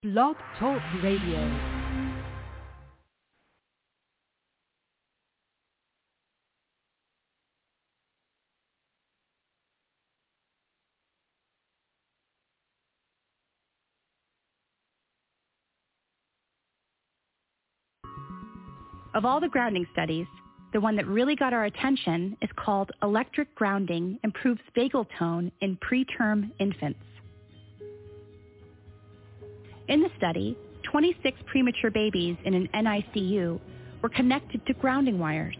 Blog Talk Radio. Of all the grounding studies, the one that really got our attention is called Electric Grounding Improves Vagal Tone in Preterm Infants. In the study, 26 premature babies in an NICU were connected to grounding wires.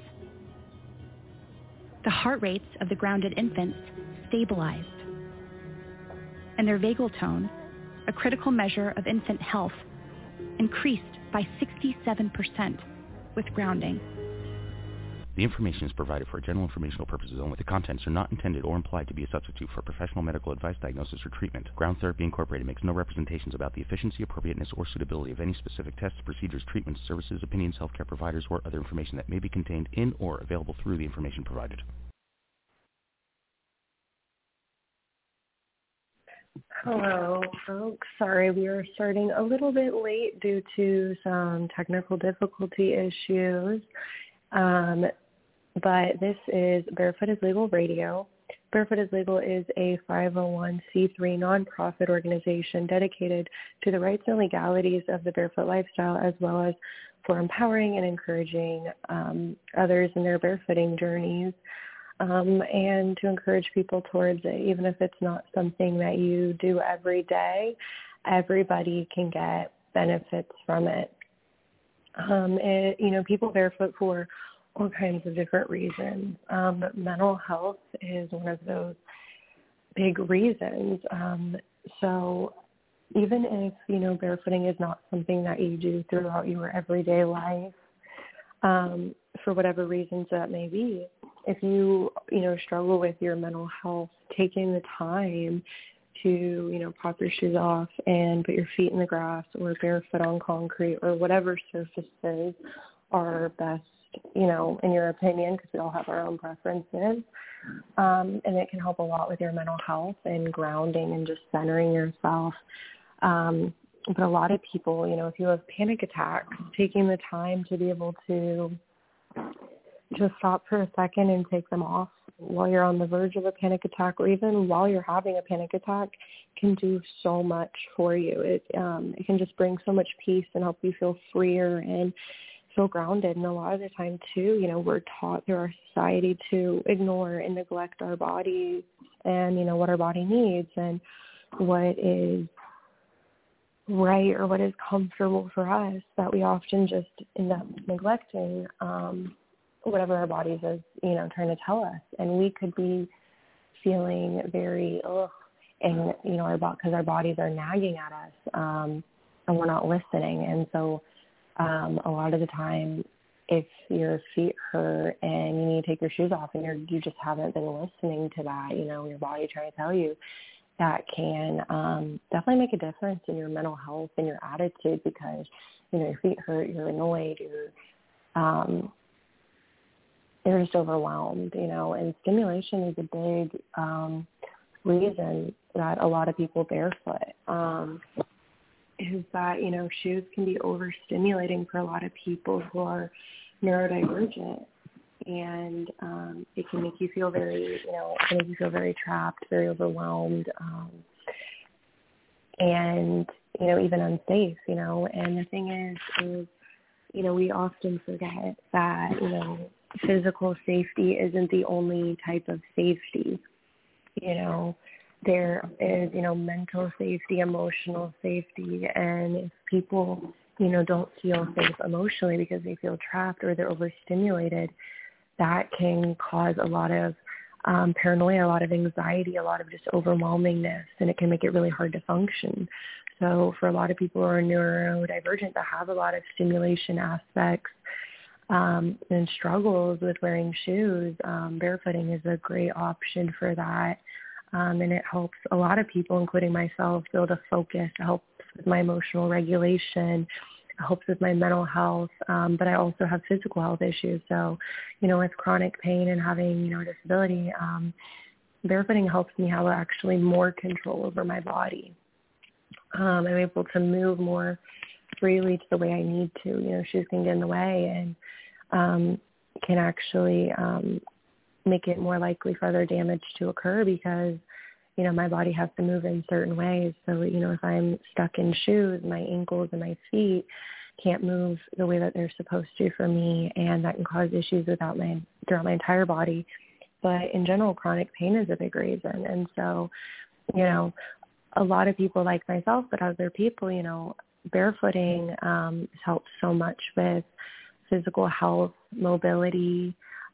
The heart rates of the grounded infants stabilized, and their vagal tone, a critical measure of infant health, increased by 67% with grounding. The information is provided for general informational purposes only. The contents are not intended or implied to be a substitute for professional medical advice, diagnosis, or treatment. Ground Therapy Incorporated makes no representations about the efficiency, appropriateness, or suitability of any specific tests, procedures, treatments, services, opinions, healthcare providers, or other information that may be contained in or available through the information provided. Hello, folks. Sorry, we are starting a little bit late due to some technical difficulty issues. But this is Barefoot is Legal Radio. Barefoot is Legal is a 501c3 nonprofit organization dedicated to the rights and legalities of the barefoot lifestyle, as well as for empowering and encouraging others in their barefooting journeys, and to encourage people towards it. Even if it's not something that you do every day, everybody can get benefits from it. People barefoot for all kinds of different reasons. But mental health is one of those big reasons. So even if, barefooting is not something that you do throughout your everyday life, for whatever reasons that may be, if you, struggle with your mental health, taking the time to, pop your shoes off and put your feet in the grass or barefoot on concrete or whatever surfaces are best, in your opinion, because we all have our own preferences. And it can help a lot with your mental health and grounding and just centering yourself. But a lot of people, if you have panic attacks, taking the time to be able to just stop for a second and take them off while you're on the verge of a panic attack, or even while you're having a panic attack, can do so much for you. It can just bring so much peace and help you feel freer and feel grounded. And a lot of the time too, we're taught through our society to ignore and neglect our body and, what our body needs and what is right or what is comfortable for us, that we often just end up neglecting whatever our bodies is, trying to tell us. And we could be feeling very, and, because our bodies are nagging at us, and we're not listening. And so a lot of the time, if your feet hurt and you need to take your shoes off and you just haven't been listening to that, your body trying to tell you, that can definitely make a difference in your mental health and your attitude, because, your feet hurt, you're annoyed, you're just overwhelmed, and stimulation is a big reason that a lot of people barefoot, is that, shoes can be overstimulating for a lot of people who are neurodivergent, and it can make you feel very, very trapped, very overwhelmed, and, even unsafe, and the thing is, we often forget that, physical safety isn't the only type of safety. There is, mental safety, emotional safety, and if people, don't feel safe emotionally because they feel trapped or they're overstimulated, that can cause a lot of paranoia, a lot of anxiety, a lot of just overwhelmingness, and it can make it really hard to function. So for a lot of people who are neurodivergent that have a lot of stimulation aspects, and struggles with wearing shoes, barefooting is a great option for that. And it helps a lot of people, including myself, build a focus. It helps with my emotional regulation. It helps with my mental health. But I also have physical health issues. So, with chronic pain and having, a disability, barefooting helps me have actually more control over my body. I'm able to move more freely to the way I need to. You know, shoes can get in the way and can actually make it more likely for other damage to occur because, you know, my body has to move in certain ways. So, you know, if I'm stuck in shoes, my ankles and my feet can't move the way that they're supposed to for me, and that can cause issues throughout my entire body. But in general, chronic pain is a big reason. And so, you know, a lot of people like myself, but other people, you know, barefooting helps so much with physical health, mobility,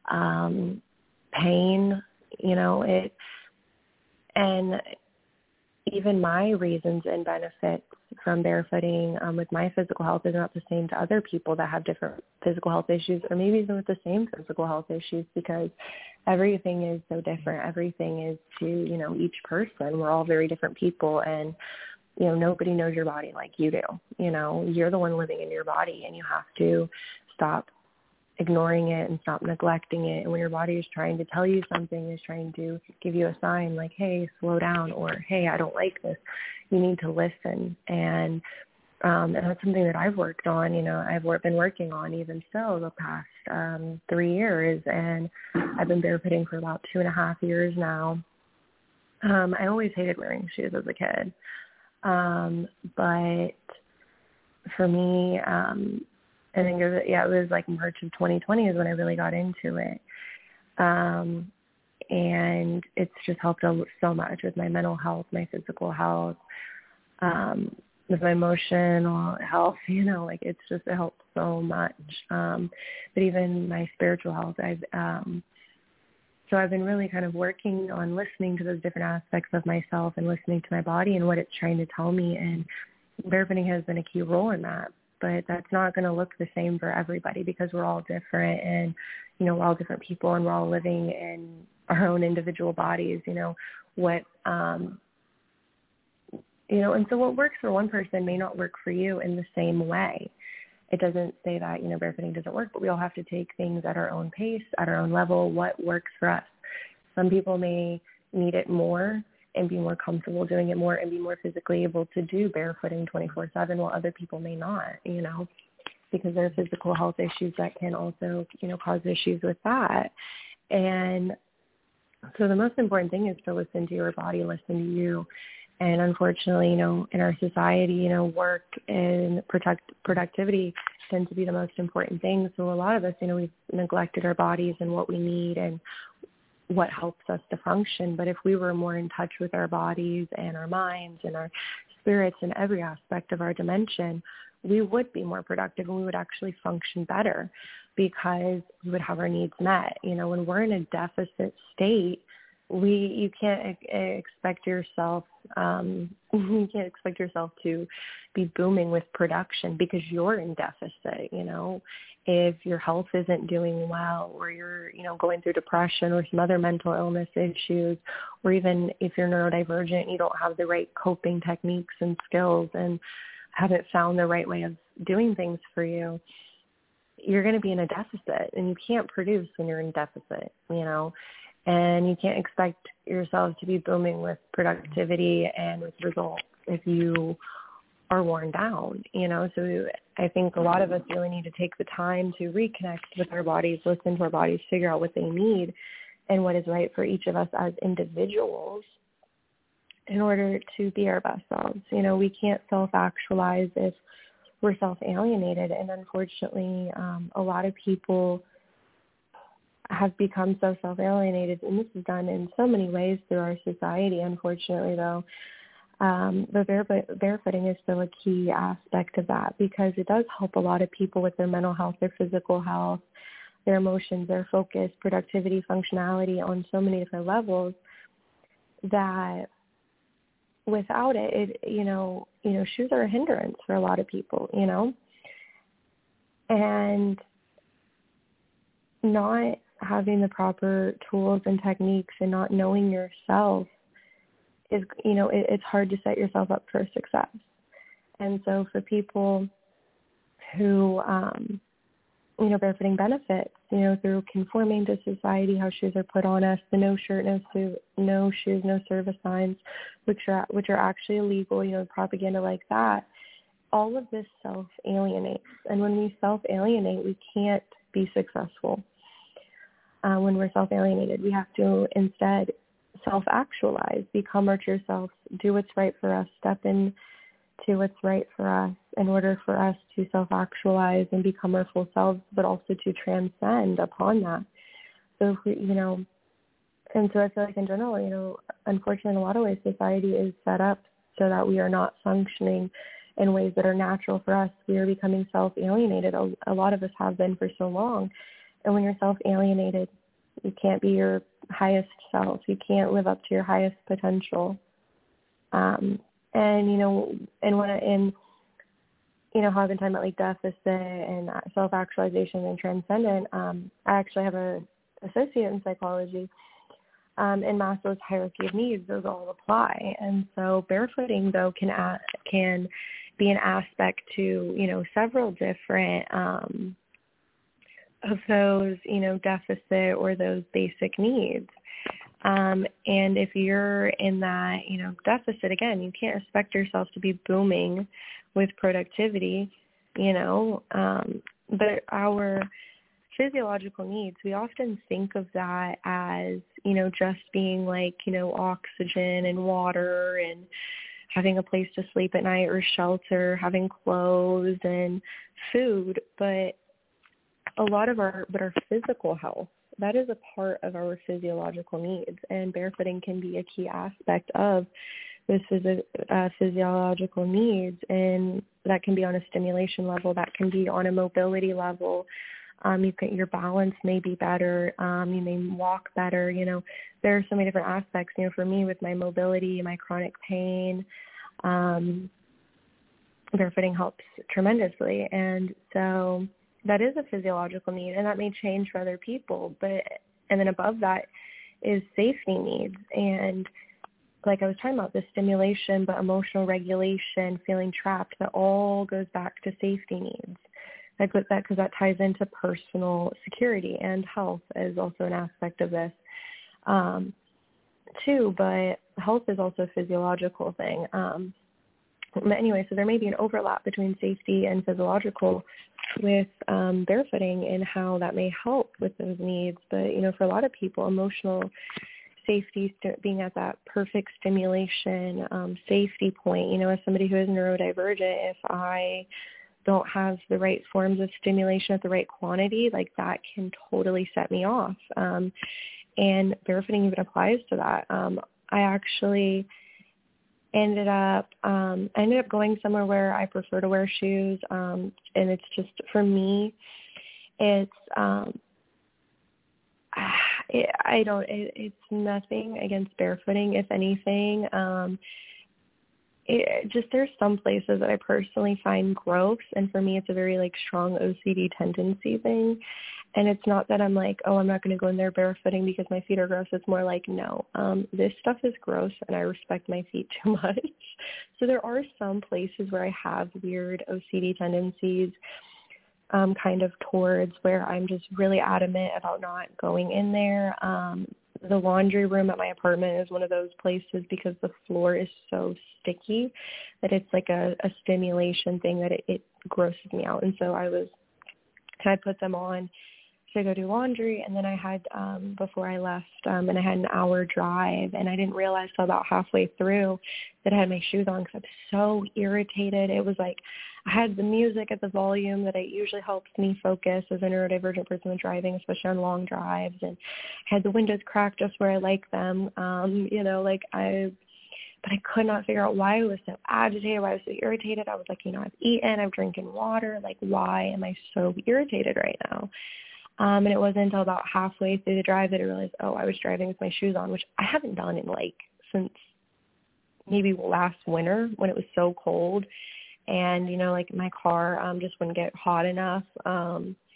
pain, you know, and even my reasons and benefits from barefooting with my physical health is not the same to other people that have different physical health issues, or maybe even with the same physical health issues, because everything is so different. Everything is to, you know, each person. We're all very different people, and, you know, nobody knows your body like you do. You know, you're the one living in your body, and you have to stop ignoring it and stop neglecting it. And when your body is trying to tell you something, is trying to give you a sign like, hey, slow down, or hey, I don't like this, you need to listen. And that's something that I've worked on. You know, I've been working on even still the past 3 years, and I've been barefooting for about 2.5 years now. I always hated wearing shoes as a kid. But for me, I think it was like March of 2020 is when I really got into it. And it's just helped so much with my mental health, my physical health, with my emotional health, you know, like it helps so much. But even my spiritual health, so I've been really kind of working on listening to those different aspects of myself and listening to my body and what it's trying to tell me. And barefooting has been a key role in that. But that's not going to look the same for everybody because we're all different, and, you know, we're all different people, and we're all living in our own individual bodies, you know, and so what works for one person may not work for you in the same way. It doesn't say that, you know, barefooting doesn't work, but we all have to take things at our own pace, at our own level, what works for us. Some people may need it more and be more comfortable doing it more and be more physically able to do barefooting 24/7, while other people may not, you know, because there are physical health issues that can also, you know, cause issues with that. And so the most important thing is to listen to your body, listen to you. And unfortunately, you know, in our society, you know, work and productivity tend to be the most important thing. So a lot of us, you know, we've neglected our bodies and what we need and what helps us to function. But if we were more in touch with our bodies and our minds and our spirits and every aspect of our dimension, we would be more productive and we would actually function better because we would have our needs met. You know, when we're in a deficit state, you can't expect yourself to be booming with production because you're in deficit. You know, if your health isn't doing well, or you're, you know, going through depression or some other mental illness issues, or even if you're neurodivergent, you don't have the right coping techniques and skills and haven't found the right way of doing things for you, you're going to be in a deficit, and you can't produce when you're in deficit, you know. And you can't expect yourself to be booming with productivity and with results if you are worn down, you know. So I think a lot of us really need to take the time to reconnect with our bodies, listen to our bodies, figure out what they need and what is right for each of us as individuals in order to be our best selves. You know, we can't self-actualize if we're self-alienated. And unfortunately, a lot of people have become so self-alienated, and this is done in so many ways through our society, unfortunately, though. But barefooting is still a key aspect of that because it does help a lot of people with their mental health, their physical health, their emotions, their focus, productivity, functionality on so many different levels that without it, you know, shoes are a hindrance for a lot of people, you know, and not having the proper tools and techniques and not knowing yourself is, you know, it's hard to set yourself up for success. And so for people who barefooting benefits, through conforming to society, how shoes are put on us, the no shirt, no shoes, no service signs, which are actually illegal, propaganda like that. All of this self-alienates. And when we self-alienate, we can't be successful. When we're self-alienated, we have to instead self-actualize, become our true selves, do what's right for us, step into what's right for us in order for us to self-actualize and become our full selves, but also to transcend upon that. So if we, and so I feel like in general, unfortunately in a lot of ways, society is set up so that we are not functioning in ways that are natural for us. We are becoming self-alienated. A lot of us have been for so long. And when you're self-alienated, you can't be your highest self. You can't live up to your highest potential. And how I've been talking about like deficit and self-actualization and transcendent, I actually have an associate in psychology. In Maslow's hierarchy of needs, those all apply. And so barefooting, though, can be an aspect to, several different of those, deficit or those basic needs. And if you're in that, deficit, again, you can't expect yourself to be booming with productivity, but our physiological needs, we often think of that as, just being like, oxygen and water and having a place to sleep at night or shelter, having clothes and food. But a lot of our physical health, that is a part of our physiological needs, and barefooting can be a key aspect of those physiological needs, and that can be on a stimulation level, that can be on a mobility level. Your balance may be better. You may walk better. There are so many different aspects. For me, with my mobility, my chronic pain, barefooting helps tremendously, and so that is a physiological need, and that may change for other people. And then above that is safety needs. And like I was talking about, the stimulation, but emotional regulation, feeling trapped, that all goes back to safety needs. Because that ties into personal security, and health is also an aspect of this too. But health is also a physiological thing. But anyway, so there may be an overlap between safety and physiological with barefooting and how that may help with those needs. But, for a lot of people, emotional safety, being at that perfect stimulation safety point, as somebody who is neurodivergent, if I don't have the right forms of stimulation at the right quantity, like that can totally set me off. And barefooting even applies to that. I actually ended up going somewhere where I prefer to wear shoes. And it's just, for me, it's, it's nothing against barefooting. If anything, there's some places that I personally find gross, and for me it's a very strong OCD tendency thing. And it's not that I'm like, oh, I'm not going to go in there barefooting because my feet are gross. It's more like, no, this stuff is gross and I respect my feet too much. So there are some places where I have weird OCD tendencies kind of towards, where I'm just really adamant about not going in there. The laundry room at my apartment is one of those places because the floor is so sticky that it's like a stimulation thing that it grosses me out. And so I put them on to go do laundry, and then I had, before I left, and I had an hour drive, and I didn't realize till about halfway through that I had my shoes on because I was so irritated. It was like I had the music at the volume that it usually helps me focus as a neurodivergent person with driving, especially on long drives, and I had the windows cracked just where I like them, but I could not figure out why I was so agitated, why I was so irritated. I was like, I've eaten, I'm drinking water. Like, why am I so irritated right now? And it wasn't until about halfway through the drive that I realized, I was driving with my shoes on, which I haven't done in since maybe last winter when it was so cold. And, my car just wouldn't get hot enough.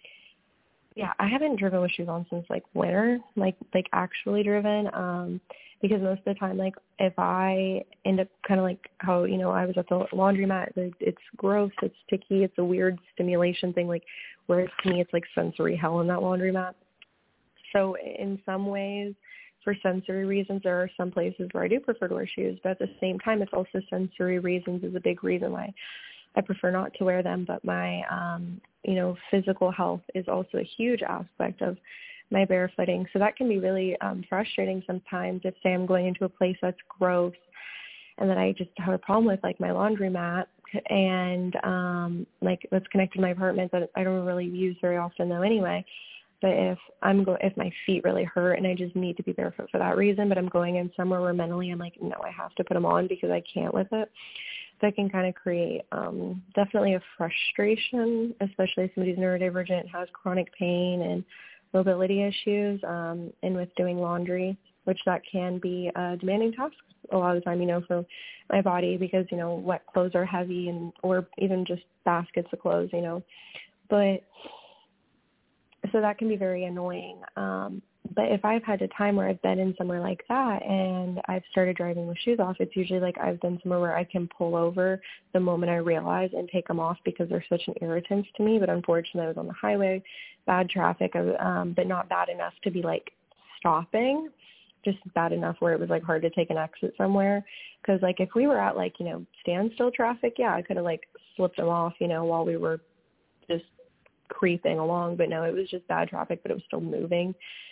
I haven't driven with shoes on since winter, actually driven. because most of the time, like, if I end up kind of like how, you know, I was at the laundromat, it's gross, it's sticky, it's a weird stimulation thing, like, whereas to me it's like sensory hell in that laundromat. So in some ways, for sensory reasons, there are some places where I do prefer to wear shoes, but at the same time, it's also sensory reasons is a big reason why I prefer not to wear them. But my, you know, physical health is also a huge aspect of my barefooting. So that can be really frustrating sometimes if, say, I'm going into a place that's gross and that I just have a problem with, like my laundromat, and like that's connected to my apartment that I don't really use very often though anyway. But if if my feet really hurt and I just need to be barefoot for that reason, but I'm going in somewhere where mentally I'm like, no, I have to put them on because I can't with it, that can kind of create definitely a frustration, especially if somebody's neurodivergent, has chronic pain and mobility issues, and with doing laundry, which that can be a demanding task a lot of the time, you know, for my body because, you know, wet clothes are heavy and or even just baskets of clothes, you know. But so that can be very annoying. But if I've had a time where I've been in somewhere like that and I've started driving with shoes off, it's usually like I've been somewhere where I can pull over the moment I realize and take them off because they're such an irritant to me. But unfortunately, I was on the highway, bad traffic, but not bad enough to be like stopping, just bad enough where it was like hard to take an exit somewhere. Because like if we were at like, you know, standstill traffic, yeah, I could have like slipped them off, you know, while we were just creeping along. But no, it was just bad traffic, but it was still moving.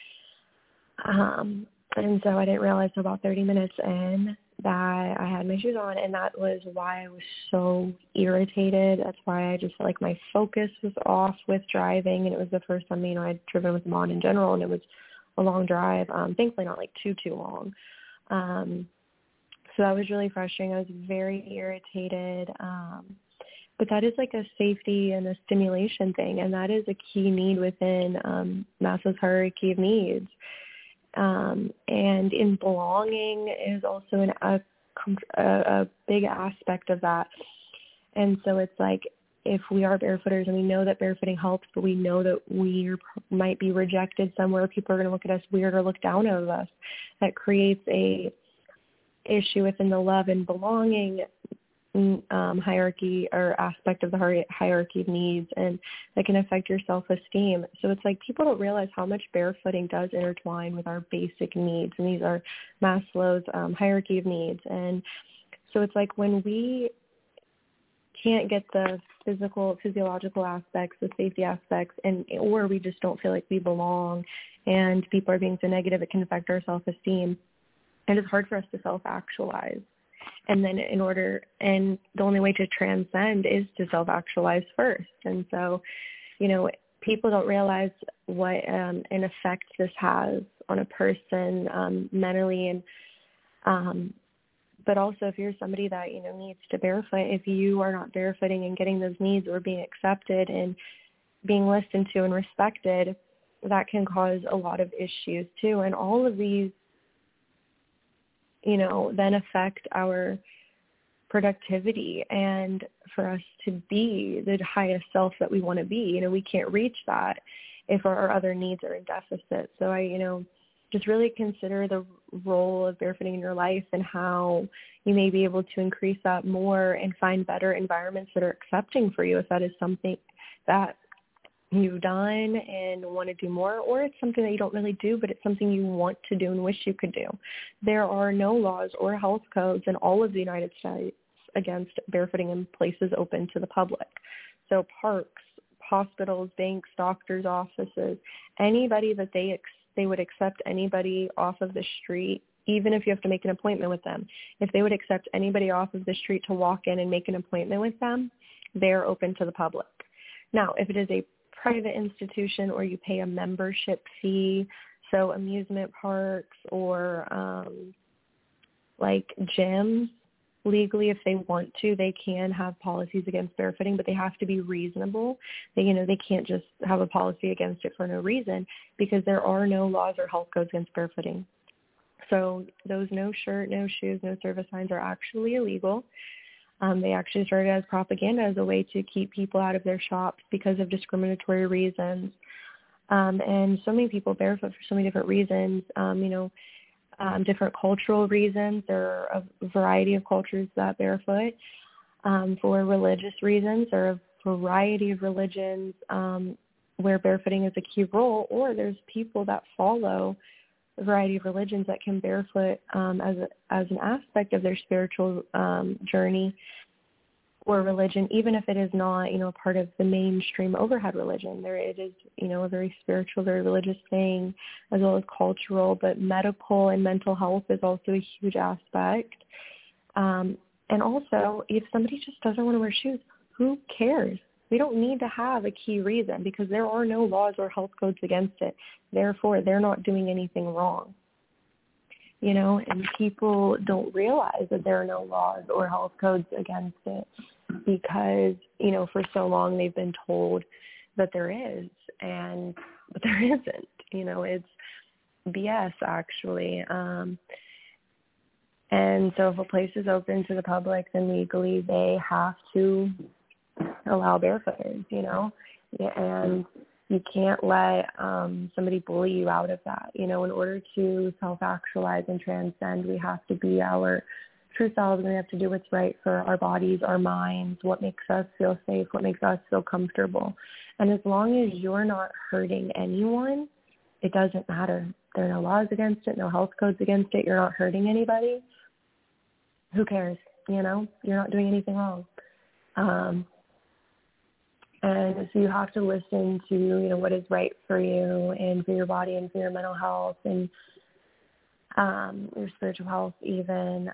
And so I didn't realize until about 30 minutes in that I had my shoes on, and that was why I was so irritated. That's why I just felt like my focus was off with driving, and it was the first time, you know, I'd driven with them on in general, and it was a long drive, thankfully not like too long. So that was really frustrating. I was very irritated. But that is like a safety and a stimulation thing, and that is a key need within Maslow's hierarchy of needs. And in belonging is also a big aspect of that. And so it's like if we are barefooters and we know that barefooting helps, but we know that we might be rejected somewhere, people are going to look at us weird or look down on us. That creates a issue within the love and belonging hierarchy or aspect of the hierarchy of needs, and that can affect your self-esteem. So it's like people don't realize how much barefooting does intertwine with our basic needs, and these are Maslow's hierarchy of needs. And so it's like when we can't get the physiological aspects, the safety aspects, or we just don't feel like we belong, and people are being so negative, it can affect our self-esteem, and it's hard for us to self-actualize. And then and the only way to transcend is to self-actualize first. And so, you know, people don't realize what an effect this has on a person mentally. And but also if you're somebody that, you know, needs to barefoot, if you are not barefooting and getting those needs or being accepted and being listened to and respected, that can cause a lot of issues too. And all of these, you know, then affect our productivity and for us to be the highest self that we want to be. You know, we can't reach that if our other needs are in deficit. So I, you know, just really consider the role of barefooting in your life and how you may be able to increase that more and find better environments that are accepting for you if that is something that you've done and want to do more, or it's something that you don't really do, but it's something you want to do and wish you could do. There are no laws or health codes in all of the United States against barefooting in places open to the public. So parks, hospitals, banks, doctors' offices, anybody that they would accept anybody off of the street, even if you have to make an appointment with them. If they would accept anybody off of the street to walk in and make an appointment with them, they're open to the public. Now, if it is a private institution or you pay a membership fee, so amusement parks or like gyms, legally, if they want to, they can have policies against barefooting, but they have to be reasonable. They can't just have a policy against it for no reason, because there are no laws or health codes against barefooting. So those no shirt, no shoes, no service signs are actually illegal. They actually started as propaganda as a way to keep people out of their shops because of discriminatory reasons. And so many people barefoot for so many different reasons. different cultural reasons. There are a variety of cultures that barefoot. For religious reasons, there are a variety of religions where barefooting is a key role, or there's people that follow a variety of religions that can barefoot as an aspect of their spiritual journey or religion, even if it is not, part of the mainstream overhead religion. It is, a very spiritual, very religious thing, as well as cultural, but medical and mental health is also a huge aspect. And also, if somebody just doesn't want to wear shoes, who cares? We don't need to have a key reason because there are no laws or health codes against it. Therefore, they're not doing anything wrong. And people don't realize that there are no laws or health codes against it because, for so long they've been told that there is, but there isn't. It's BS, actually. And so if a place is open to the public, then legally they have to allow barefooters, and you can't let somebody bully you out of that. In order to self-actualize and transcend, we have to be our true selves, and we have to do what's right for our bodies, our minds, what makes us feel safe, what makes us feel comfortable. And as long as you're not hurting anyone, it doesn't matter. There are no laws against it, no health codes against it. You're not hurting anybody. Who cares? You're not doing anything wrong. And so you have to listen to, what is right for you and for your body and for your mental health and your spiritual health even,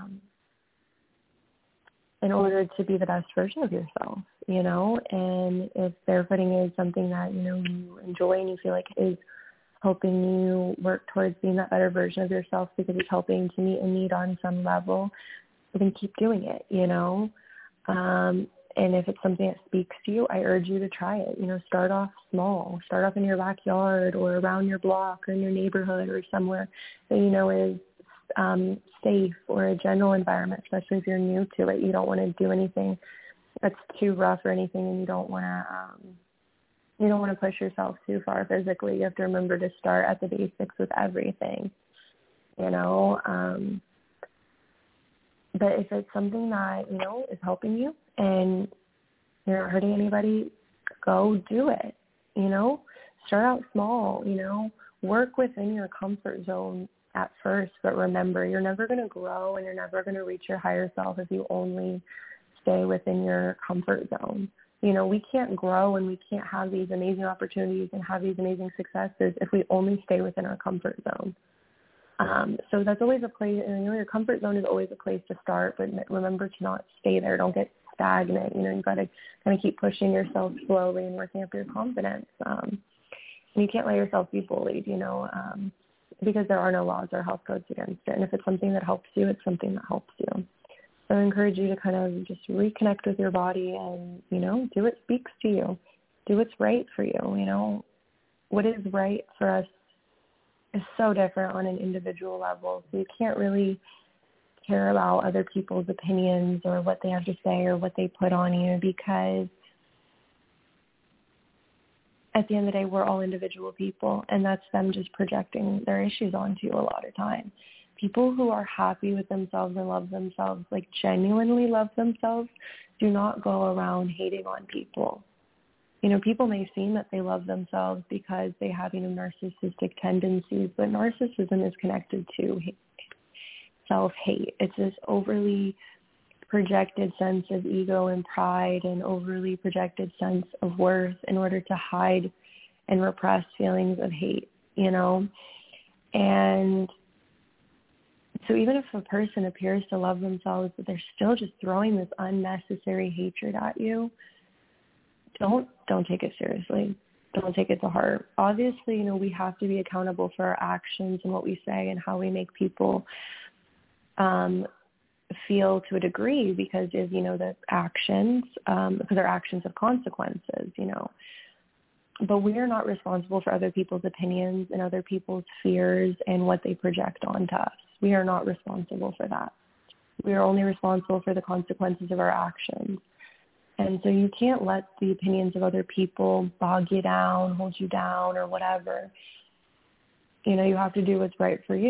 in order to be the best version of yourself, And if barefooting is something that, you enjoy and you feel like is helping you work towards being that better version of yourself because it's helping to meet a need on some level, then keep doing it, And if it's something that speaks to you, I urge you to try it. Start off small. Start off in your backyard or around your block or in your neighborhood or somewhere that is safe, or a general environment, especially if you're new to it. You don't want to do anything that's too rough or anything, and you don't want to push yourself too far physically. You have to remember to start at the basics with everything, But if it's something that, is helping you and you're not hurting anybody, go do it, Start out small, Work within your comfort zone at first, but remember, you're never going to grow and you're never going to reach your higher self if you only stay within your comfort zone. We can't grow and we can't have these amazing opportunities and have these amazing successes if we only stay within our comfort zone. So that's always a place, your comfort zone is always a place to start, but remember to not stay there. Don't get stagnant. You've got to kind of keep pushing yourself slowly and working up your confidence. And you can't let yourself be bullied, because there are no laws or health codes against it. And if it's something that helps you, it's something that helps you. So I encourage you to kind of just reconnect with your body and, do what speaks to you. Do what's right for you, What is right for us is so different on an individual level. So you can't really care about other people's opinions or what they have to say or what they put on you, because at the end of the day, we're all individual people, and that's them just projecting their issues onto you a lot of time. People who are happy with themselves and love themselves, like genuinely love themselves, do not go around hating on people. People may seem that they love themselves because they have, narcissistic tendencies, but narcissism is connected to self-hate. It's this overly projected sense of ego and pride and overly projected sense of worth in order to hide and repress feelings of hate, And so even if a person appears to love themselves, but they're still just throwing this unnecessary hatred at you, don't take it seriously. Don't take it to heart. Obviously, we have to be accountable for our actions and what we say and how we make people feel to a degree, because of, the actions, because our actions have consequences, But we are not responsible for other people's opinions and other people's fears and what they project onto us. We are not responsible for that. We are only responsible for the consequences of our actions. And so you can't let the opinions of other people bog you down, hold you down, or whatever. You have to do what's right for you.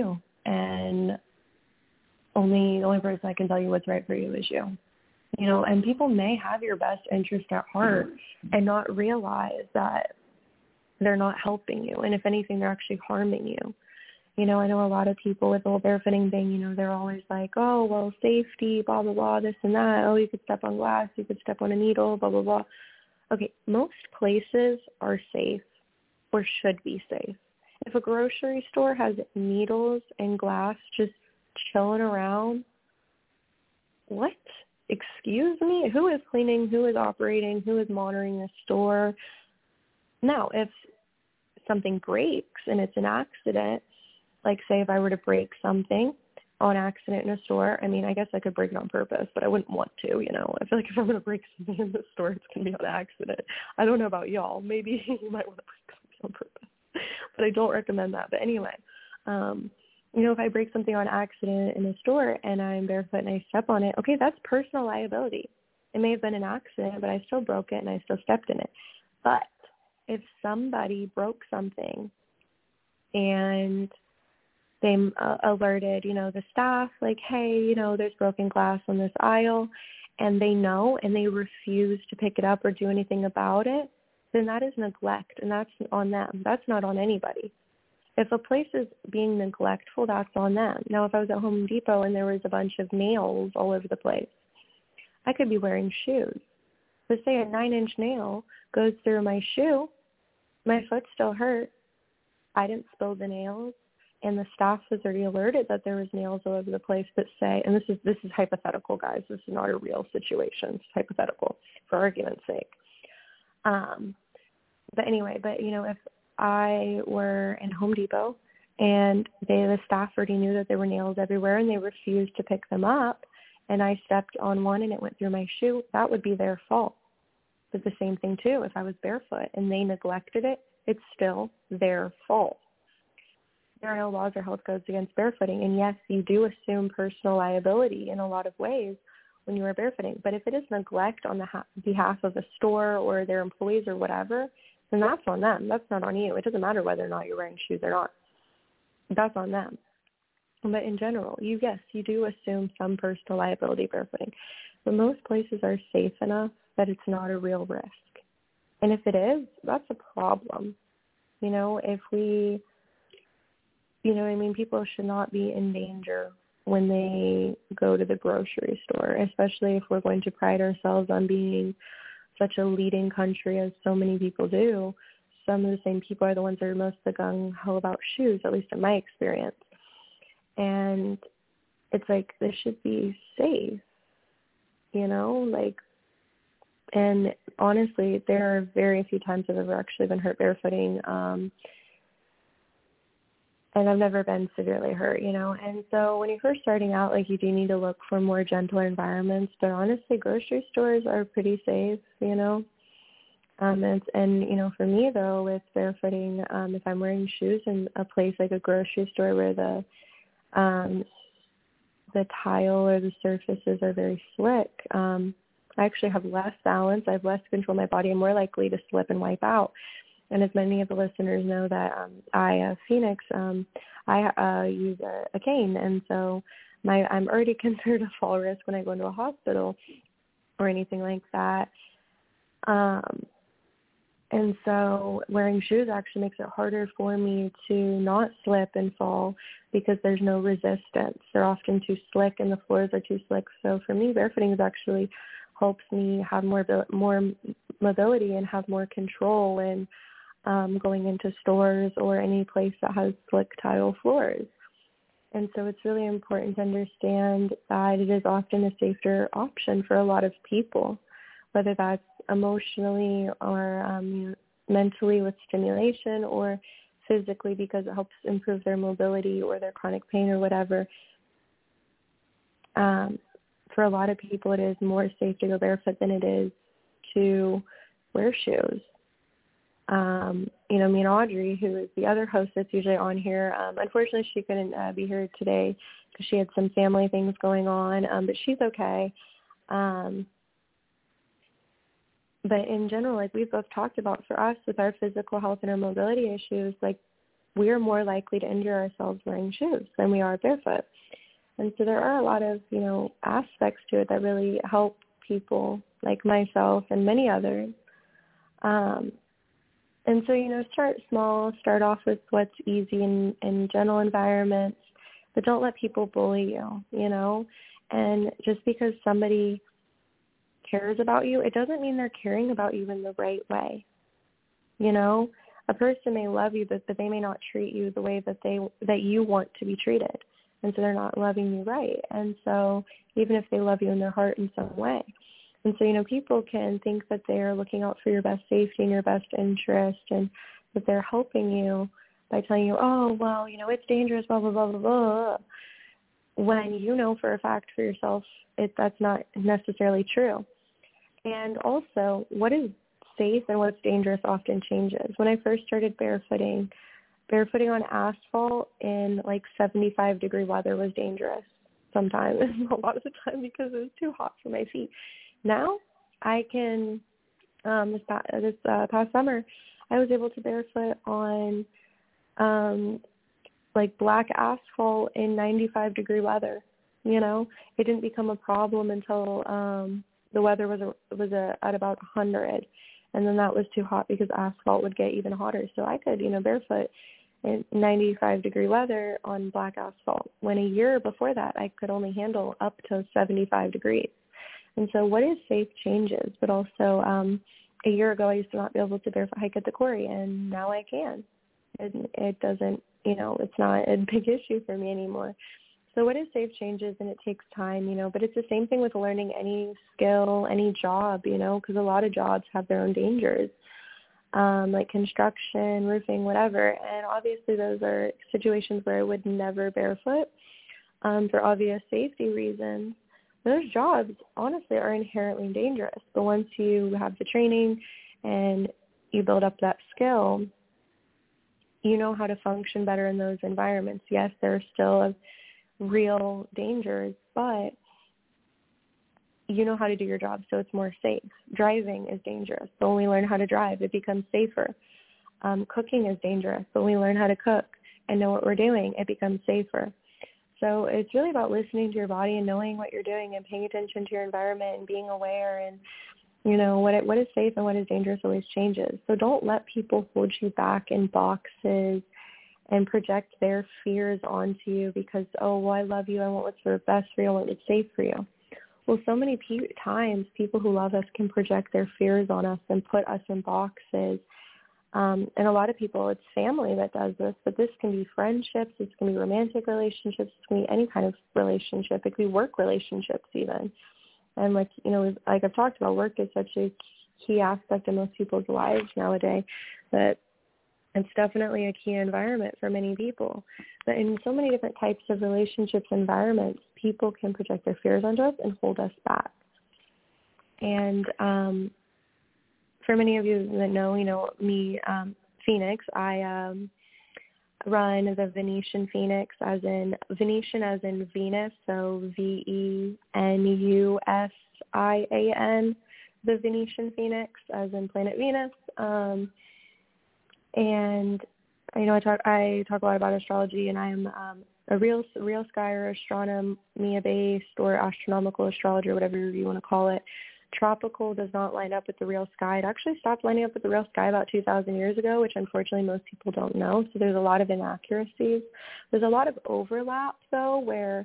and the only person that can tell you what's right for you is you. You know, and people may have your best interest at heart and not realize that they're not helping you. And if anything, they're actually harming you. You know, I know a lot of people with the whole barefooting thing, you know, they're always like, oh, well, safety, blah, blah, blah, this and that. Oh, you could step on glass, you could step on a needle, blah, blah, blah. Okay, most places are safe or should be safe. If a grocery store has needles and glass just chilling around, what? Excuse me? Who is cleaning? Who is operating? Who is monitoring this store? Now, if something breaks and it's an accident, like say if I were to break something on accident in a store, I mean, I guess I could break it on purpose, but I wouldn't want to, you know. I feel like if I'm going to break something in the store, it's going to be on accident. I don't know about y'all. Maybe you might want to break something on purpose, but I don't recommend that. But anyway, you know, if I break something on accident in a store and I'm barefoot and I step on it, okay, that's personal liability. It may have been an accident, but I still broke it and I still stepped in it. But if somebody broke something and they alerted, you know, the staff, like, hey, you know, there's broken glass on this aisle, and they know and they refuse to pick it up or do anything about it, then that is neglect, and that's on them. That's not on anybody. If a place is being neglectful, that's on them. Now, if I was at Home Depot and there was a bunch of nails all over the place, I could be wearing shoes. But say a 9-inch nail goes through my shoe, my foot still hurt. I didn't spill the nails, and the staff was already alerted that there was nails all over the place that say, and this is hypothetical, guys. This is not a real situation. It's hypothetical for argument's sake. But anyway, you know, if I were in Home Depot and the staff already knew that there were nails everywhere and they refused to pick them up, and I stepped on one and it went through my shoe, that would be their fault. But the same thing too, if I was barefoot and they neglected it, it's still their fault. There are no laws or health codes against barefooting, and yes, you do assume personal liability in a lot of ways when you are barefooting. But if it is neglect on the behalf of a store or their employees or whatever, then that's on them. That's not on you. It doesn't matter whether or not you're wearing shoes or not. That's on them. But in general, you do assume some personal liability barefooting. But most places are safe enough that it's not a real risk. And if it is, that's a problem. You know, if we, you know what I mean, people should not be in danger when they go to the grocery store, especially if we're going to pride ourselves on being such a leading country as so many people do. Some of the same people are the ones that are most gung-ho about shoes, at least in my experience. And it's like, this should be safe, you know, like, and honestly, there are very few times I've ever actually been hurt barefooting, and I've never been severely hurt, you know. And so when you're first starting out, like, you do need to look for more gentler environments. But honestly, grocery stores are pretty safe, you know. And you know, for me though, with barefooting, if I'm wearing shoes in a place like a grocery store where the tile or the surfaces are very slick, I actually have less balance. I have less control of my body. I'm more likely to slip and wipe out. And as many of the listeners know that Phoenix, I use a cane. And so I'm already considered a fall risk when I go into a hospital or anything like that. And so wearing shoes actually makes it harder for me to not slip and fall because there's no resistance. They're often too slick and the floors are too slick. So for me, barefooting is actually helps me have more mobility and have more control in going into stores or any place that has slick tile floors. And so it's really important to understand that it is often a safer option for a lot of people, whether that's emotionally or mentally with stimulation or physically because it helps improve their mobility or their chronic pain or whatever. For a lot of people, it is more safe to go barefoot than it is to wear shoes. You know, me and Audrey, who is the other host that's usually on here, unfortunately she couldn't be here today because she had some family things going on, but she's okay. But in general, like we've both talked about, for us with our physical health and our mobility issues, like we're more likely to injure ourselves wearing shoes than we are barefoot. And so there are a lot of, aspects to it that really help people like myself and many others. And so, start small, start off with what's easy in general environments, but don't let people bully you, and just because somebody cares about you, it doesn't mean they're caring about you in the right way. A person may love you, but they may not treat you the way that you want to be treated. And so they're not loving you right. And so even if they love you in their heart in some way. And so, people can think that they're looking out for your best safety and your best interest, and that they're helping you by telling you, oh, well, it's dangerous, blah, blah, blah, blah, blah, when you know for a fact for yourself that's not necessarily true. And also, what is safe and what's dangerous often changes. When I first started barefooting on asphalt in 75-degree weather was dangerous sometimes, a lot of the time, because it was too hot for my feet. Now I can, this past summer, I was able to barefoot on black asphalt in 95-degree weather. It didn't become a problem until the weather was at about 100. And then that was too hot because asphalt would get even hotter. So I could, barefoot in 95-degree weather on black asphalt, when a year before that I could only handle up to 75 degrees. And so what is safe changes. But also a year ago I used to not be able to barefoot hike at the quarry, and now I can. And it doesn't, it's not a big issue for me anymore. So what is safe changes, and it takes time, but it's the same thing with learning any skill, any job, because a lot of jobs have their own dangers, like construction, roofing, whatever. And obviously those are situations where I would never barefoot for obvious safety reasons. Those jobs, honestly, are inherently dangerous. But once you have the training and you build up that skill, you know how to function better in those environments. Yes, there are still real dangers, but you know how to do your job, so it's more safe. Driving is dangerous, but when we learn how to drive, it becomes safer. Cooking is dangerous, but when we learn how to cook and know what we're doing, it becomes safer. So it's really about listening to your body and knowing what you're doing and paying attention to your environment and being aware, and what is safe and what is dangerous always changes. So don't let people hold you back in boxes and project their fears onto you because, oh, well, I love you, I want what's the best for you, I want what's safe for you. Well, so many times people who love us can project their fears on us and put us in boxes. And a lot of people, it's family that does this, but this can be friendships, this can be romantic relationships, it can be any kind of relationship. It can be work relationships even. And like I've talked about, work is such a key aspect in most people's lives nowadays that it's definitely a key environment for many people. But in so many different types of relationships, environments, people can project their fears onto us and hold us back. And for many of you that know me, Phoenix, I run the Venetian Phoenix, as in Venus, so VENUSIAN, the Venetian Phoenix, as in planet Venus. And I talk a lot about astrology, and I am a real sky or astronomy-based or astronomical astrologer, whatever you want to call it. Tropical does not line up with the real sky. It actually stopped lining up with the real sky about 2,000 years ago, which unfortunately most people don't know. So there's a lot of inaccuracies. There's a lot of overlap, though, where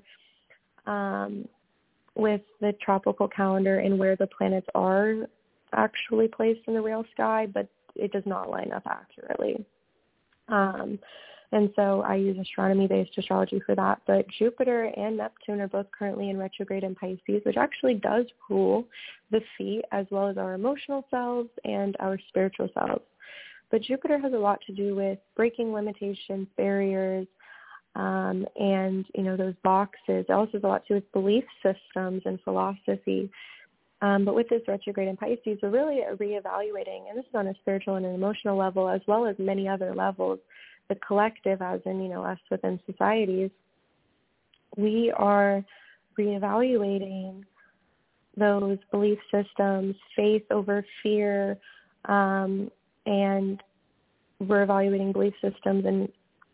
with the tropical calendar and where the planets are actually placed in the real sky, but it does not line up accurately. And so I use astronomy-based astrology for that. But Jupiter and Neptune are both currently in retrograde in Pisces, which actually does rule the feet as well as our emotional selves and our spiritual selves. But Jupiter has a lot to do with breaking limitations, barriers, and, those boxes. It also has a lot to do with belief systems and philosophy. But with this retrograde in Pisces, we're really reevaluating, and this is on a spiritual and an emotional level as well as many other levels, the collective, as in, us within societies. We are reevaluating those belief systems, faith over fear, and we're evaluating belief systems and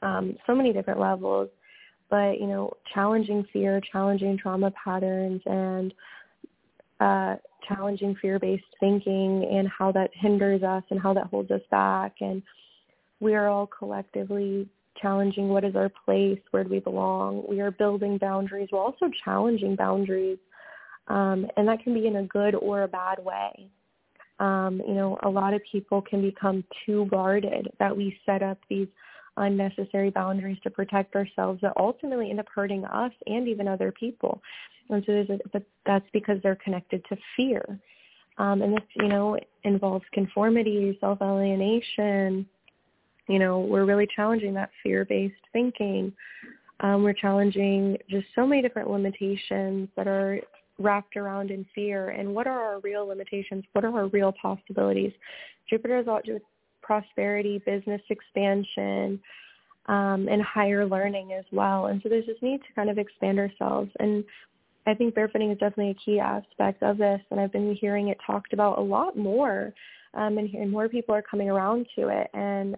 so many different levels. But, you know, challenging fear, challenging trauma patterns, and challenging fear-based thinking and how that hinders us and how that holds us back. And we are all collectively challenging what is our place, where do we belong. We are building boundaries. We're also challenging boundaries, and that can be in a good or a bad way. You know, a lot of people can become too guarded, that we set up these unnecessary boundaries to protect ourselves that ultimately end up hurting us and even other people. And so that's because they're connected to fear. And this, you know, involves conformity, self-alienation. You know, we're really challenging that fear-based thinking. We're challenging just so many different limitations that are wrapped around in fear. And what are our real limitations? What are our real possibilities? Jupiter has a lot to do with prosperity, business expansion, and higher learning as well. And so there's this need to kind of expand ourselves. And I think barefooting is definitely a key aspect of this. And I've been hearing it talked about a lot more, and more people are coming around to it. And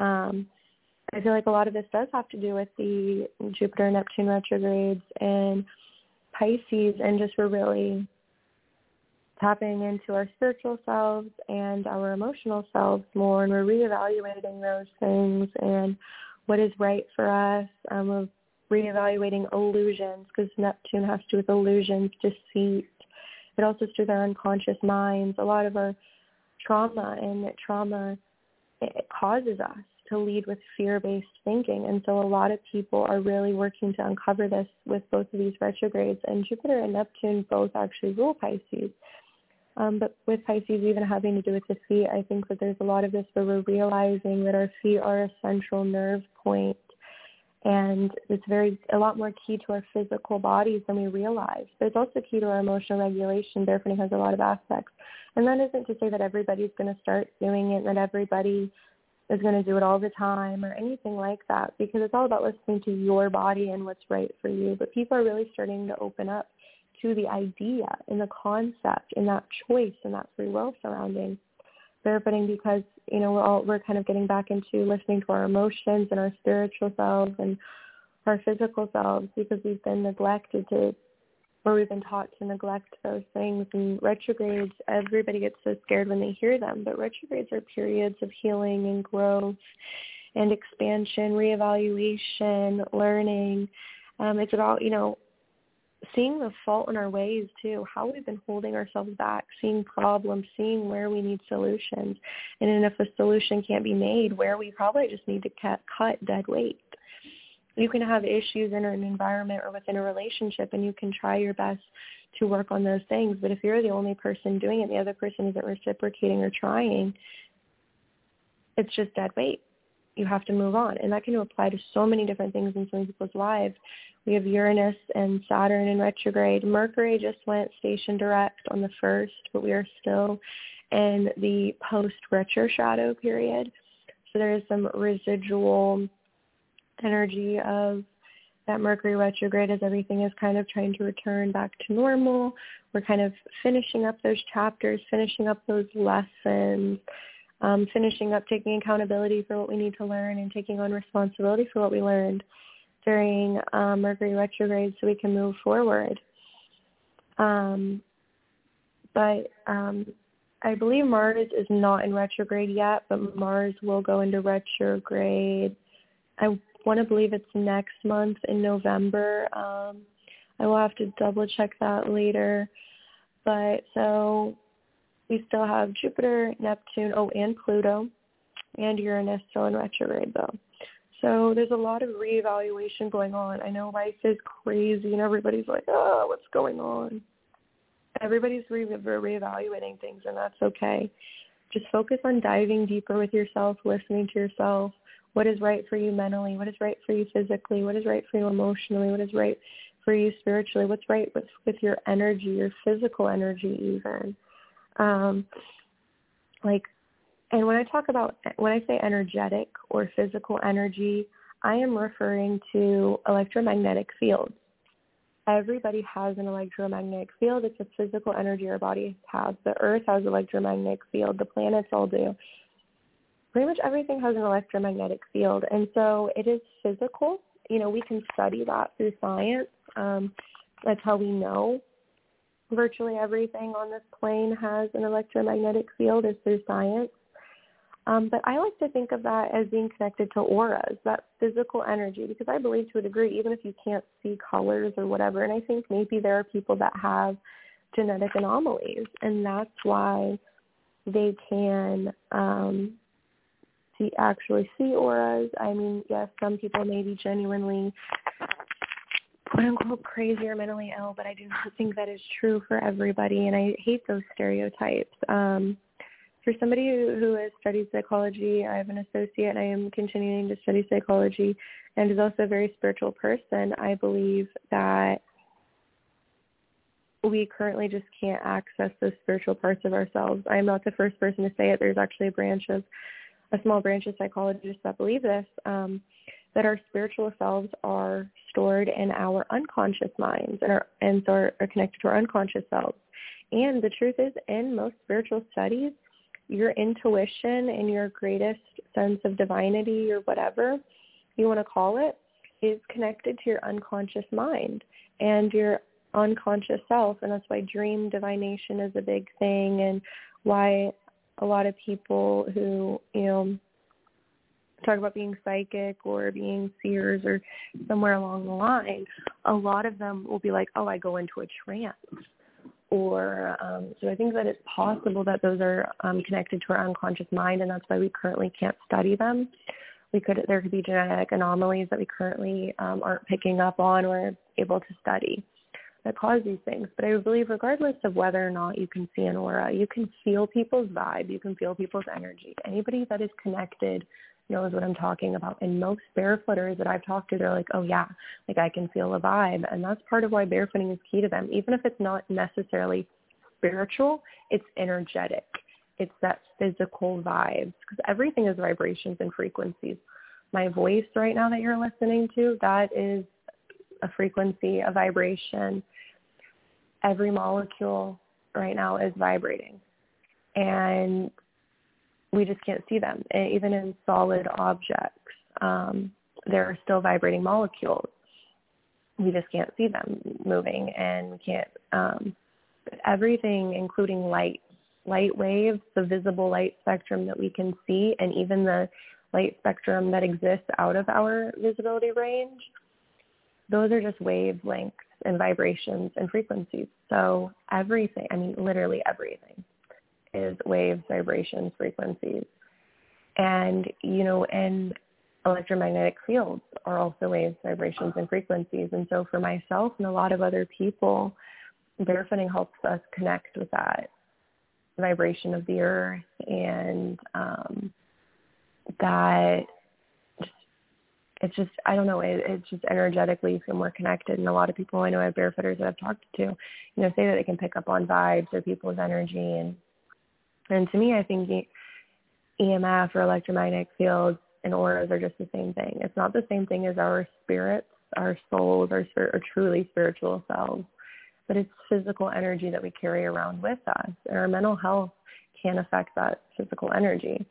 I feel like a lot of this does have to do with the Jupiter-Neptune retrogrades and Pisces, and just we're really tapping into our spiritual selves and our emotional selves more, and we're reevaluating those things and what is right for us. We're reevaluating illusions, because Neptune has to do with illusions, deceit. It also has to do with our unconscious minds. A lot of our trauma, and trauma, it causes us to lead with fear-based thinking. And so a lot of people are really working to uncover this with both of these retrogrades. And Jupiter and Neptune both actually rule Pisces. But with Pisces even having to do with the feet, I think that there's a lot of this where we're realizing that our feet are a central nerve point, and it's a lot more key to our physical bodies than we realize. But it's also key to our emotional regulation. Barefooting has a lot of aspects. And that isn't to say that everybody's going to start doing it, and that everybody is going to do it all the time or anything like that, because it's all about listening to your body and what's right for you. But people are really starting to open up to the idea and the concept and that choice and that free will surrounding barefooting, because, you know, we're kind of getting back into listening to our emotions and our spiritual selves and our physical selves, because we've been neglected to, or we've been taught to neglect those things. And retrogrades, everybody gets so scared when they hear them, but retrogrades are periods of healing and growth and expansion, reevaluation, learning. It's about, you know, seeing the fault in our ways too, how we've been holding ourselves back, seeing problems, seeing where we need solutions. And then if a solution can't be made, where we probably just need to cut dead weight. You can have issues in an environment or within a relationship, and you can try your best to work on those things. But if you're the only person doing it, the other person isn't reciprocating or trying, it's just dead weight. You have to move on. And that can apply to so many different things in some people's lives. We have Uranus and Saturn in retrograde. Mercury just went station direct on the 1st, but we are still in the post-retro shadow period. So there is some residual energy of that Mercury retrograde as everything is kind of trying to return back to normal. We're kind of finishing up those chapters, finishing up those lessons, finishing up taking accountability for what we need to learn and taking on responsibility for what we learned during Mercury retrograde so we can move forward. But I believe Mars is not in retrograde yet, but Mars will go into retrograde. I want to believe it's next month in November. I will have to double check that later. But so we still have Jupiter, Neptune, and Pluto, and Uranus still in retrograde though. So there's a lot of reevaluation going on. I know life is crazy and everybody's like, oh, what's going on? Everybody's reevaluating things, and that's okay. Just focus on diving deeper with yourself, listening to yourself. What is right for you mentally? What is right for you physically? What is right for you emotionally? What is right for you spiritually? What's right with your energy, your physical energy even? And when I say energetic or physical energy, I am referring to electromagnetic fields. Everybody has an electromagnetic field. It's a physical energy our body has. The earth has an electromagnetic field. The planets all do. pretty much everything has an electromagnetic field. And so it is physical. You know, we can study that through science. That's how we know virtually everything on this plane has an electromagnetic field, is through science. But I like to think of that as being connected to auras, that physical energy, because I believe to a degree, even if you can't see colors or whatever, and I think maybe there are people that have genetic anomalies, and that's why they can actually see auras. I mean, yes, some people may be genuinely, quote-unquote, crazy or mentally ill, but I do not think that is true for everybody, and I hate those stereotypes. For somebody who has studied psychology, I have an associate, and I am continuing to study psychology, and is also a very spiritual person. I believe that we currently just can't access those spiritual parts of ourselves. I am not the first person to say it. There's actually a small branch of psychologists that believe this, that our spiritual selves are stored in our unconscious minds and so are connected to our unconscious selves. And the truth is, in most spiritual studies, your intuition and your greatest sense of divinity, or whatever you want to call it, is connected to your unconscious mind and your unconscious self. And that's why dream divination is a big thing, and why a lot of people who, talk about being psychic or being seers or somewhere along the line, a lot of them will be like, oh, I go into a trance. Or so I think that it's possible that those are connected to our unconscious mind, and that's why we currently can't study them. There could be genetic anomalies that we currently aren't picking up on or able to study that cause these things. But I believe regardless of whether or not you can see an aura, you can feel people's vibe, you can feel people's energy. Anybody that is connected knows what I'm talking about. And most barefooters that I've talked to, they're like, oh yeah, like I can feel a vibe. And that's part of why barefooting is key to them. Even if it's not necessarily spiritual, it's energetic. It's that physical vibes, because everything is vibrations and frequencies. My voice right now that you're listening to, that is a frequency, a vibration. Every molecule right now is vibrating. And we just can't see them. Even in solid objects, there are still vibrating molecules. We just can't see them moving, and we can't, everything, including light waves, the visible light spectrum that we can see, and even the light spectrum that exists out of our visibility range, those are just wavelengths and vibrations and frequencies. So everything, I mean, literally everything is waves, vibrations, frequencies. And, and electromagnetic fields are also waves, vibrations, and frequencies. And so for myself and a lot of other people, barefooting helps us connect with that vibration of the earth, and that it's just, I don't know, it's just energetically you feel more connected. And a lot of people I know, I have barefooters that I've talked to, say that they can pick up on vibes or people's energy. And to me, I think EMF or electromagnetic fields and auras are just the same thing. It's not the same thing as our spirits, our souls, our truly spiritual selves, but it's physical energy that we carry around with us. And our mental health can affect that physical energy.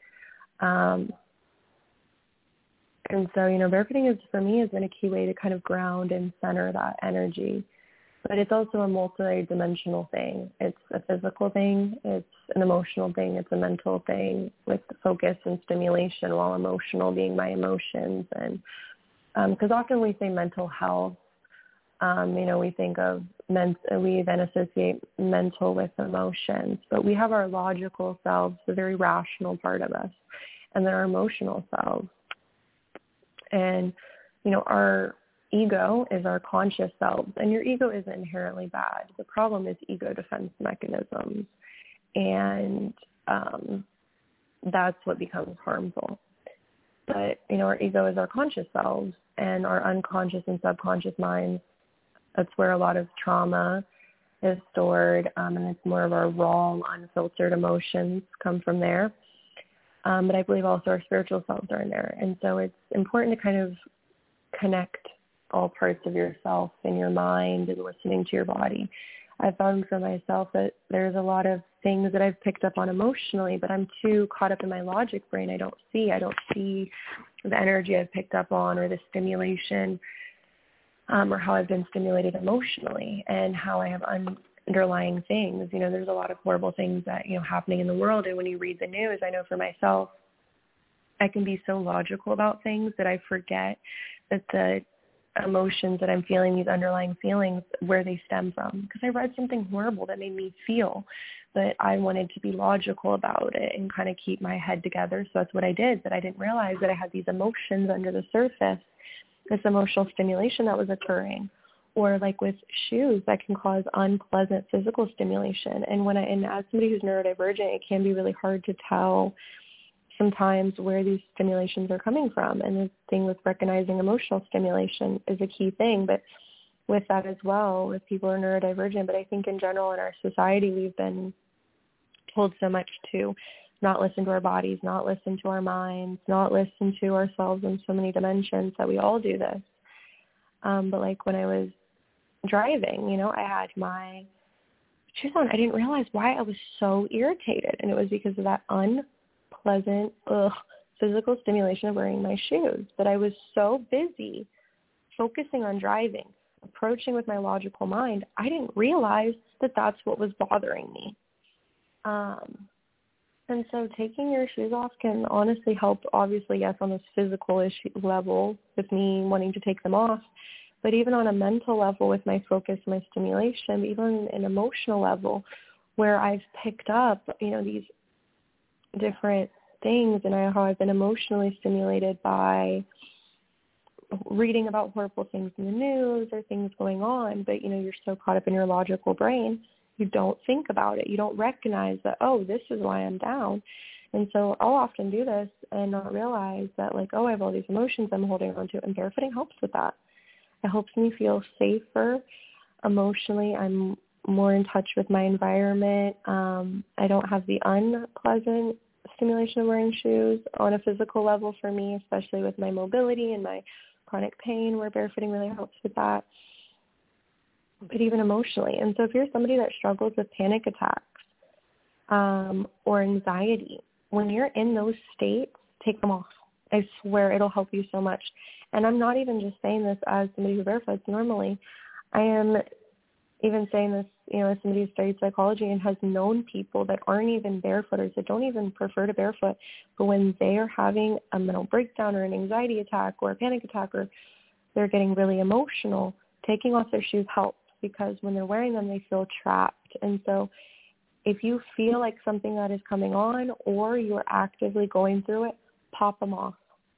And so, barefooting for me has been a key way to kind of ground and center that energy. But it's also a multi-dimensional thing. It's a physical thing, it's an emotional thing, it's a mental thing with focus and stimulation, while emotional being my emotions. And because often we say mental health, we think of we then associate mental with emotions, but we have our logical selves, the very rational part of us, and then our emotional selves. And, our ego is our conscious selves, and your ego isn't inherently bad. The problem is ego defense mechanisms, and that's what becomes harmful. But, our ego is our conscious selves, and our unconscious and subconscious minds, that's where a lot of trauma is stored, and it's more of our raw, unfiltered emotions come from there. But I believe also our spiritual selves are in there. And so it's important to kind of connect all parts of yourself and your mind and listening to your body. I found for myself that there's a lot of things that I've picked up on emotionally, but I'm too caught up in my logic brain. I don't see the energy I've picked up on or the stimulation or how I've been stimulated emotionally and how I have underlying things. You know, there's a lot of horrible things that, you know, happening in the world. And when you read the news, I know for myself, I can be so logical about things that I forget that the emotions that I'm feeling, these underlying feelings, where they stem from. Because I read something horrible that made me feel, but I wanted to be logical about it and kind of keep my head together. So that's what I did, but I didn't realize that I had these emotions under the surface, this emotional stimulation that was occurring. Or like with shoes, that can cause unpleasant physical stimulation. And as somebody who's neurodivergent, it can be really hard to tell sometimes where these stimulations are coming from. And the thing with recognizing emotional stimulation is a key thing. But with that as well, if people are neurodivergent, but I think in general in our society, we've been told so much to not listen to our bodies, not listen to our minds, not listen to ourselves in so many dimensions that we all do this. But like when I was driving, you know, I had my shoes on. I didn't realize why I was so irritated. And it was because of that unpleasant physical stimulation of wearing my shoes. But I was so busy focusing on driving, approaching with my logical mind, I didn't realize that that's what was bothering me. And so taking your shoes off can honestly help, obviously, yes, on this physical issue level with me wanting to take them off, but even on a mental level with my focus, my stimulation, even an emotional level where I've picked up, you know, these different things and how I've been emotionally stimulated by reading about horrible things in the news or things going on, but, you know, you're so caught up in your logical brain, you don't think about it. You don't recognize that, oh, this is why I'm down. And so I'll often do this and not realize that, like, oh, I have all these emotions I'm holding on to, and barefooting helps with that. It helps me feel safer emotionally. I'm more in touch with my environment. I don't have the unpleasant stimulation of wearing shoes on a physical level for me, especially with my mobility and my chronic pain, where barefooting really helps with that, but even emotionally. And so if you're somebody that struggles with panic attacks or anxiety, when you're in those states, take them off. I swear it'll help you so much. And I'm not even just saying this as somebody who barefoots normally. I am even saying this, you know, as somebody who studied psychology and has known people that aren't even barefooters, that don't even prefer to barefoot, but when they are having a mental breakdown or an anxiety attack or a panic attack, or they're getting really emotional, taking off their shoes helps, because when they're wearing them, they feel trapped. And so if you feel like something that is coming on or you're actively going through it, pop them off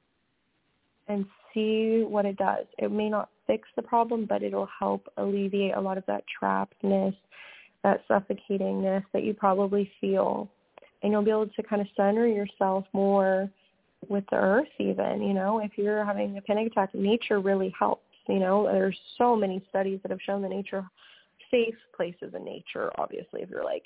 and see what it does. It may not fix the problem, but it'll help alleviate a lot of that trappedness, that suffocatingness that you probably feel. And you'll be able to kind of center yourself more with the earth even, you know. If you're having a panic attack, nature really helps, you know. There's so many studies that have shown the nature, safe places in nature, obviously, if you're like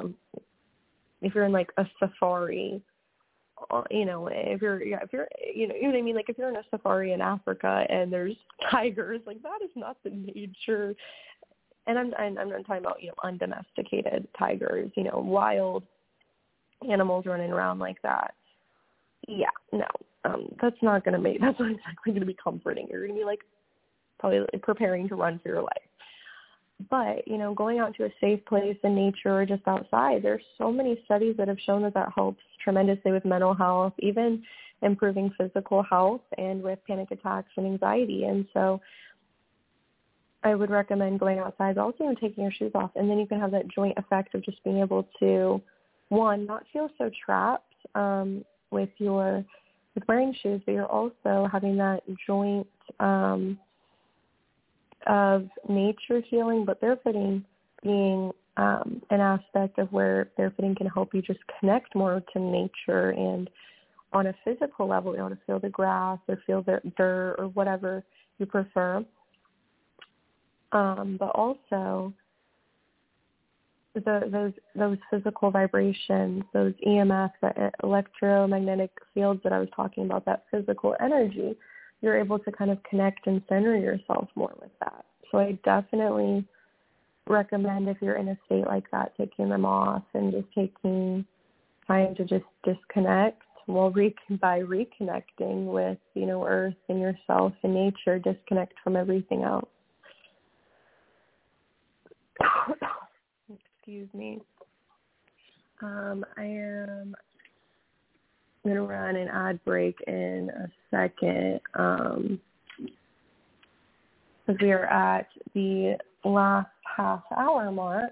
if you're in like a safari, you know, if you're, you know what I mean? Like if you're in a safari in Africa and there's tigers, like that is not the nature. And I'm not talking about, you know, undomesticated tigers, you know, wild animals running around like that. Yeah, no, that's not exactly going to be comforting. You're going to be like probably preparing to run for your life. But, you know, going out to a safe place in nature or just outside, there's so many studies that have shown that helps tremendously with mental health, even improving physical health and with panic attacks and anxiety. And so I would recommend going outside, but also taking your shoes off. And then you can have that joint effect of just being able to, one, not feel so trapped with wearing shoes, but you're also having that joint of nature healing, but barefooting being an aspect of where barefooting can help you just connect more to nature, and on a physical level, you want to feel the grass or feel the dirt or whatever you prefer. But also those physical vibrations, those EMF, that electromagnetic fields that I was talking about, that physical energy, you're able to kind of connect and center yourself more with that. So I definitely recommend, if you're in a state like that, taking them off and just taking time to just disconnect. Well, by reconnecting with, earth and yourself and nature, disconnect from everything else. Excuse me. I am going to run an ad break in a second, because we are at the last half hour mark.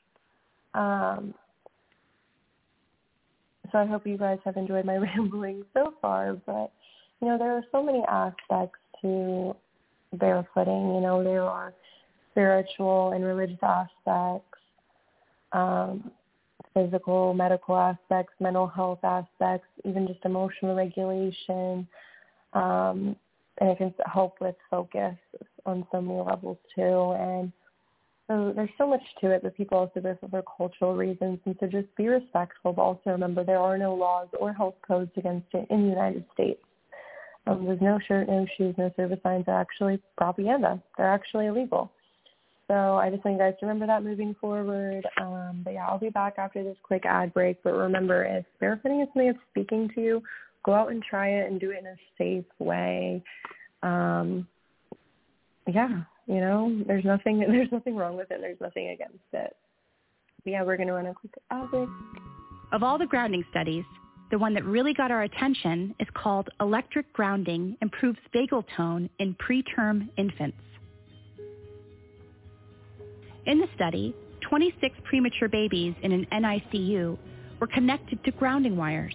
So I hope you guys have enjoyed my rambling so far, but, there are so many aspects to barefooting. There are spiritual and religious aspects, physical, medical aspects, mental health aspects, even just emotional regulation, and it can help with focus on so many levels too. And so there's so much to it, but people also do it for cultural reasons. And so just be respectful, but also remember there are no laws or health codes against it in the United States. There's no shirt, no shoes, no service signs. They're actually propaganda. They're actually illegal. So I just want you guys to remember that moving forward. But yeah, I'll be back after this quick ad break. But remember, if barefooting is something that's speaking to you, go out and try it and do it in a safe way. There's nothing wrong with it. There's nothing against it. But yeah, we're going to run a quick ad break. Of all the grounding studies, the one that really got our attention is called Electric Grounding Improves Vagal Tone in Preterm Infants. In the study, 26 premature babies in an NICU were connected to grounding wires.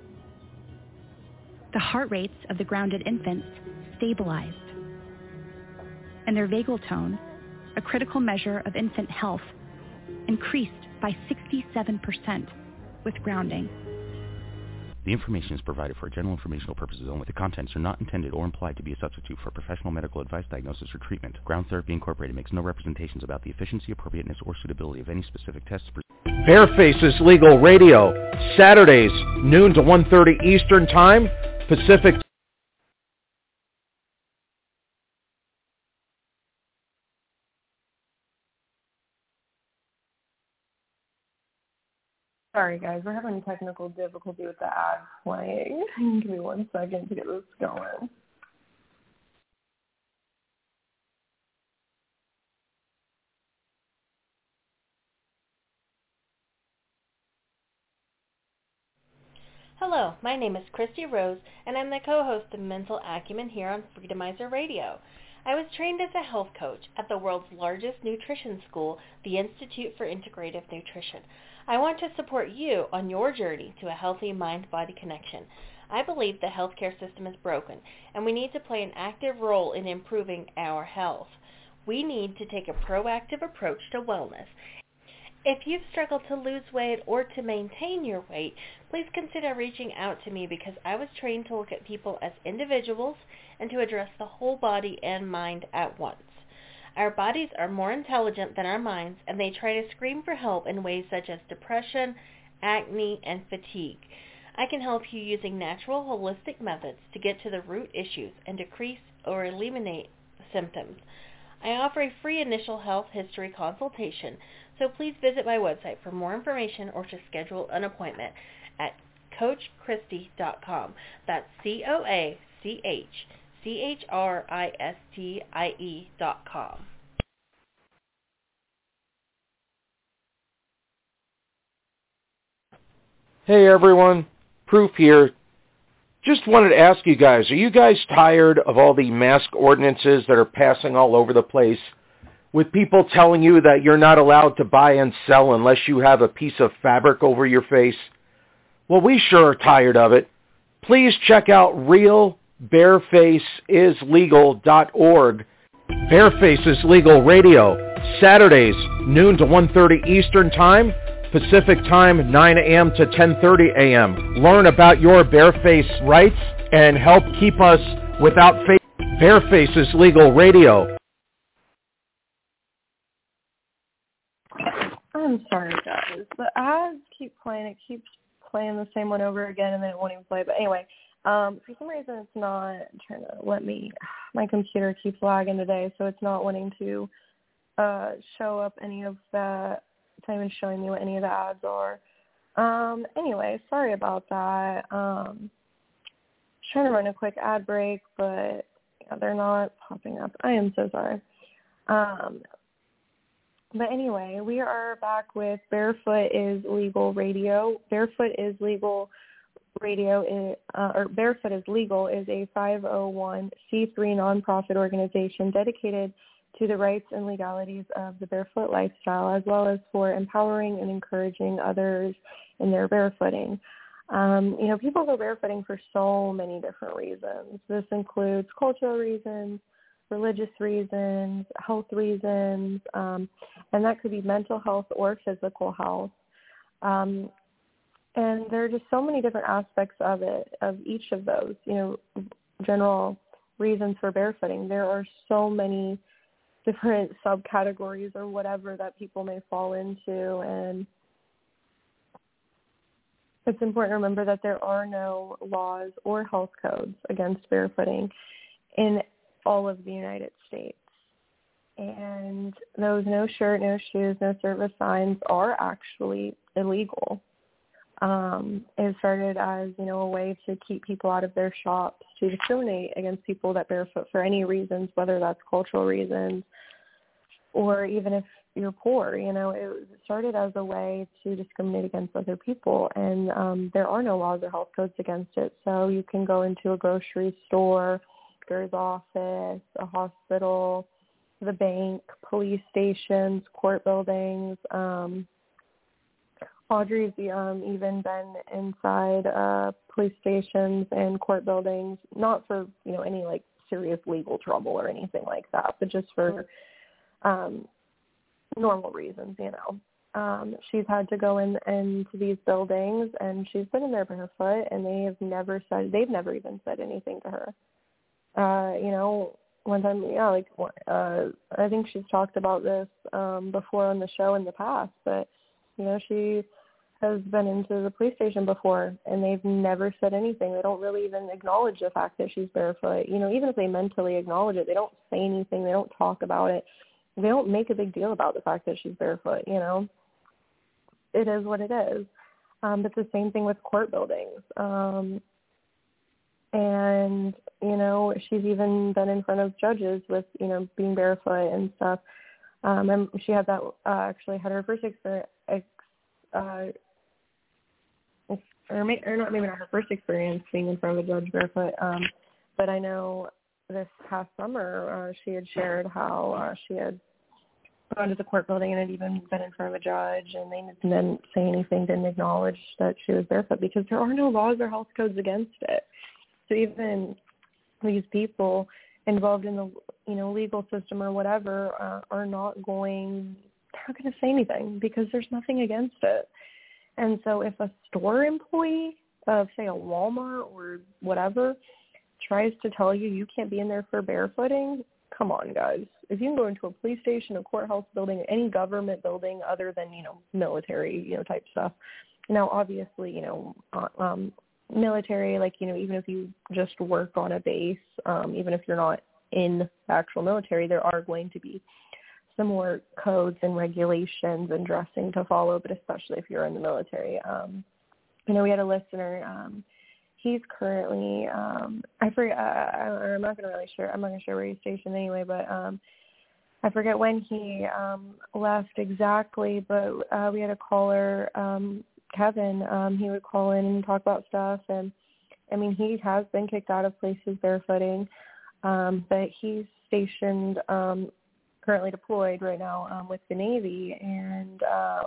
The heart rates of the grounded infants stabilized, and their vagal tone, a critical measure of infant health, increased by 67% with grounding. The information is provided for general informational purposes only. The contents are not intended or implied to be a substitute for professional medical advice, diagnosis, or treatment. Ground Therapy Incorporated makes no representations about the efficiency, appropriateness, or suitability of any specific tests. Barefaces Legal Radio, Saturdays, noon to 1:30 Eastern Time, Pacific. Sorry, guys. We're having technical difficulty with the ad playing. Give me 1 second to get this going. Hello, my name is Christy Rose, and I'm the co-host of Mental Acumen here on Freedomizer Radio. I was trained as a health coach at the world's largest nutrition school, the Institute for Integrative Nutrition. I want to support you on your journey to a healthy mind-body connection. I believe the healthcare system is broken, and we need to play an active role in improving our health. We need to take a proactive approach to wellness. If you've struggled to lose weight or to maintain your weight, please consider reaching out to me because I was trained to look at people as individuals and to address the whole body and mind at once. Our bodies are more intelligent than our minds, and they try to scream for help in ways such as depression, acne, and fatigue. I can help you using natural, holistic methods to get to the root issues and decrease or eliminate the symptoms. I offer a free initial health history consultation, so please visit my website for more information or to schedule an appointment at CoachChristie.com. That's CoachChristie.com. Hey everyone, Proof here. Just wanted to ask you guys, are you guys tired of all the mask ordinances that are passing all over the place, with people telling you that you're not allowed to buy and sell unless you have a piece of fabric over your face? Well, we sure are tired of it. Please check out realbarefaceislegal.org. Barefaces Legal Radio, Saturdays, noon to 1:30 Eastern Time, Pacific Time, 9 a.m. to 10:30 a.m. Learn about your bareface rights and help keep us without face. Barefaces Legal Radio. I'm sorry, guys. The ads keep playing. It keeps playing the same one over again, and then it won't even play. But anyway, for some reason, it's not trying to let me. My computer keeps lagging today, so it's not wanting to show up any of the, it's not even showing me what any of the ads are. Anyway, sorry about that. Trying to run a quick ad break, but yeah, they're not popping up. I am so sorry. But anyway, we are back with Barefoot is Legal Radio. Barefoot is Legal Radio, or Barefoot is Legal, is a 501c3 nonprofit organization dedicated to the rights and legalities of the barefoot lifestyle, as well as for empowering and encouraging others in their barefooting. People go barefooting for so many different reasons. This includes cultural reasons, religious reasons, health reasons, and that could be mental health or physical health. And there are just so many different aspects of it, of each of those, general reasons for barefooting. There are so many different subcategories or whatever that people may fall into, and it's important to remember that there are no laws or health codes against barefooting in all of the United States. And those no shirt, no shoes, no service signs are actually illegal. It started as, a way to keep people out of their shops, to discriminate against people that barefoot for any reasons, whether that's cultural reasons or even if you're poor. It started as a way to discriminate against other people, and there are no laws or health codes against it. So you can go into a grocery store, doctor's office, a hospital, the bank, police stations, court buildings. Audrey's even been inside police stations and court buildings, not for, any serious legal trouble or anything like that, but just for normal reasons, She's had to go into these buildings, and she's been in there barefoot, and they've never even said anything to her. One time, I think she's talked about this before on the show in the past, but, she has been into the police station before, and they've never said anything. They don't really even acknowledge the fact that she's barefoot. Even if they mentally acknowledge it, they don't say anything. They don't talk about it. They don't make a big deal about the fact that she's barefoot, It is what it is. But the same thing with court buildings. And, she's even been in front of judges with, being barefoot and stuff. And she had that, actually had her first experience, maybe not her first experience being in front of a judge barefoot. But I know this past summer, she had shared how she had gone to the court building and had even been in front of a judge, and they didn't say anything, didn't acknowledge that she was barefoot, because there are no laws or health codes against it. So even these people involved in the legal system or whatever are not going to say anything, because there's nothing against it. And so if a store employee of, say, a Walmart or whatever tries to tell you you can't be in there for barefooting, come on, guys. If you can go into a police station, a courthouse building, any government building other than, military, type stuff. Now, obviously, military, even if you just work on a base, even if you're not in the actual military, there are going to be similar codes and regulations and dressing to follow, but especially if you're in the military. We had a listener, he's currently, I forget, I'm not going to share where he's stationed anyway, but I forget when he left exactly, but we had a caller, Kevin, he would call in and talk about stuff, and he has been kicked out of places barefooting, but he's stationed, currently deployed right now with the Navy, and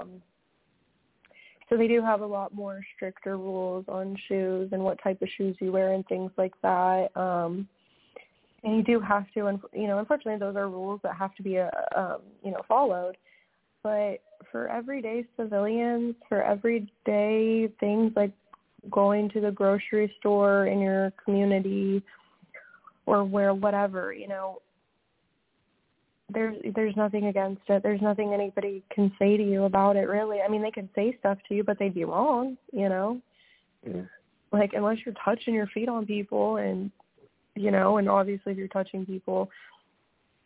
so they do have a lot more stricter rules on shoes and what type of shoes you wear and things like that. And you do have to, unfortunately, those are rules that have to be, followed. But for everyday civilians, for everyday things like going to the grocery store in your community or whatever, there's nothing against it. There's nothing anybody can say to you about it, really. They can say stuff to you, but they'd be wrong, Yeah. Unless you're touching your feet on people and, and obviously if you're touching people,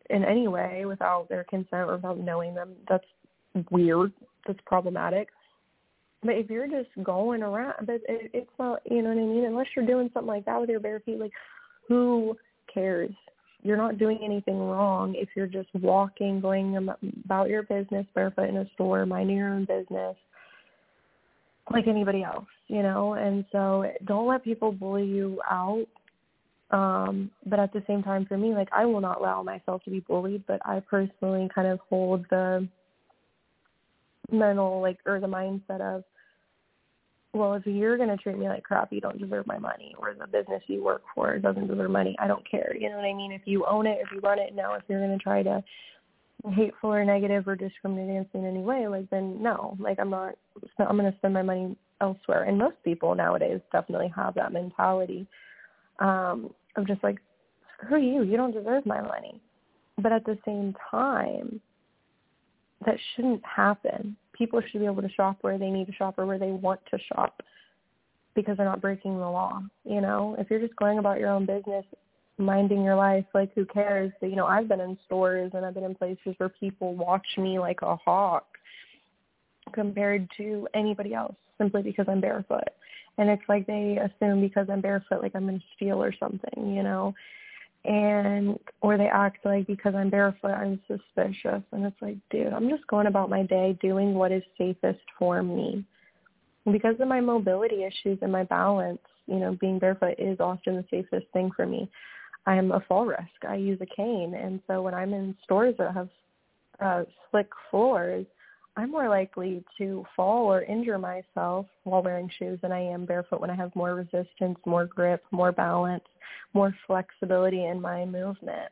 in any way without their consent or without knowing them, that's weird. That's problematic. But if you're just going around, but it's not, you know what I mean? Unless you're doing something like that with your bare feet, like, who cares? You're not doing anything wrong if you're just walking, going about your business barefoot in a store, minding your own business, like anybody else, you know? And so don't let people bully you out. But at the same time, for me, like, I will not allow myself to be bullied, but I personally kind of hold the mental, like, or the mindset of, well, if you're going to treat me like crap, you don't deserve my money, or the business you work for doesn't deserve money. I don't care. You know what I mean? If you own it, if you run it, now if you're going to try to hateful or negative or discriminate against me in any way, like, then no, like, I'm going to spend my money elsewhere. And most people nowadays definitely have that mentality. I'm just like, screw you, you don't deserve my money. But at the same time, that shouldn't happen. People should be able to shop where they need to shop or where they want to shop because they're not breaking the law, you know? If you're just going about your own business, minding your life, like, who cares? But, you know, I've been in stores and I've been in places where people watch me like a hawk compared to anybody else simply because I'm barefoot. And it's like they assume because I'm barefoot, like I'm going to steal or something, you know, or they act like because I'm barefoot, I'm suspicious. And it's like, dude, I'm just going about my day doing what is safest for me. And because of my mobility issues and my balance, you know, being barefoot is often the safest thing for me. I am a fall risk. I use a cane. And so when I'm in stores that have slick floors, I'm more likely to fall or injure myself while wearing shoes than I am barefoot when I have more resistance, more grip, more balance, more flexibility in my movement.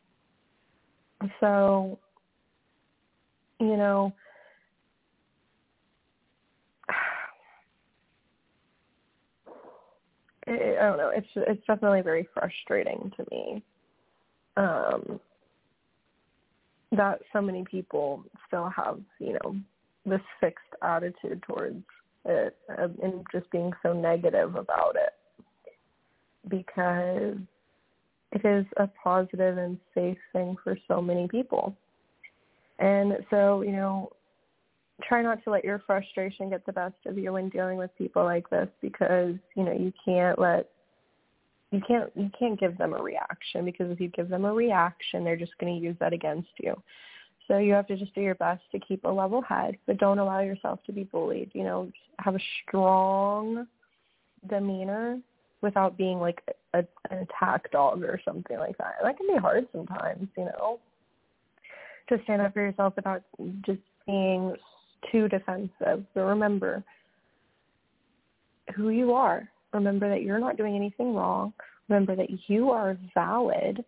So, you know, I don't know. It's definitely very frustrating to me that so many people still have, you know, this fixed attitude towards it and just being so negative about it, because it is a positive and safe thing for so many people. And so, you know, try not to let your frustration get the best of you when dealing with people like this, because, you know, you can't give them a reaction, because if you give them a reaction, they're just going to use that against you. So you have to just do your best to keep a level head, but don't allow yourself to be bullied. You know, have a strong demeanor without being like an attack dog or something like that. That can be hard sometimes, you know, to stand up for yourself without just being too defensive. But remember who you are. Remember that you're not doing anything wrong. Remember that you are valid.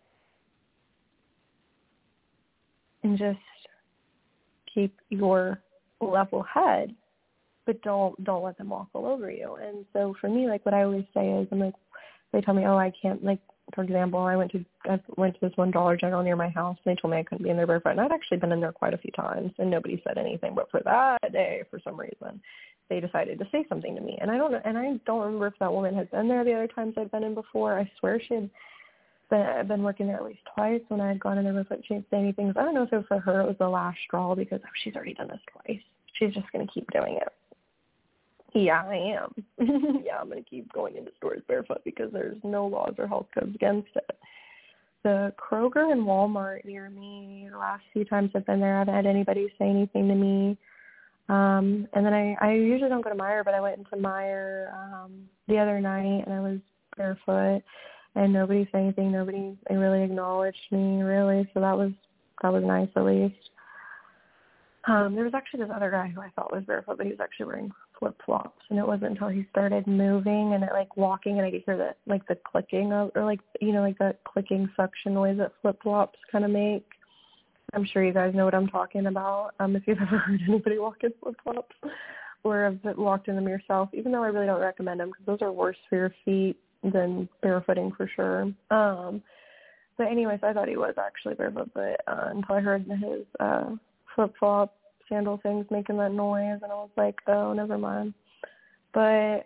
And just keep your level head, but don't let them walk all over you. And so for me, like, what I always say is, I'm like, they tell me, oh, I can't, like, for example, I went to this one Dollar General near my house, and they told me I couldn't be in there barefoot. And I'd actually been in there quite a few times, and nobody said anything. But for that day, for some reason, they decided to say something to me. And I don't remember if that woman had been there the other times I'd been in before. I swear I've been working there at least twice when I had gone in there before. She didn't say anything. So I don't know if for her it was the last straw, because she's already done this twice. She's just going to keep doing it. Yeah, I am. Yeah, I'm going to keep going into stores barefoot because there's no laws or health codes against it. The Kroger and Walmart near me, the last few times I've been there, I haven't had anybody say anything to me. And then I usually don't go to Meijer, but I went into Meijer the other night, and I was barefoot, and nobody said anything. Nobody really acknowledged me, really. So that was nice, at least. There was actually this other guy who I thought was barefoot, but he was actually wearing flip-flops, and it wasn't until he started moving and walking, and I could hear the clicking of, or that clicking suction noise that flip-flops kind of make. I'm sure you guys know what I'm talking about. If you've ever heard anybody walk in flip-flops or have walked in them yourself, even though I really don't recommend them because those are worse for your feet than barefooting for sure. But anyways, I thought he was actually barefoot, but until I heard his flip-flop sandal things making that noise, and I was like, oh, never mind. But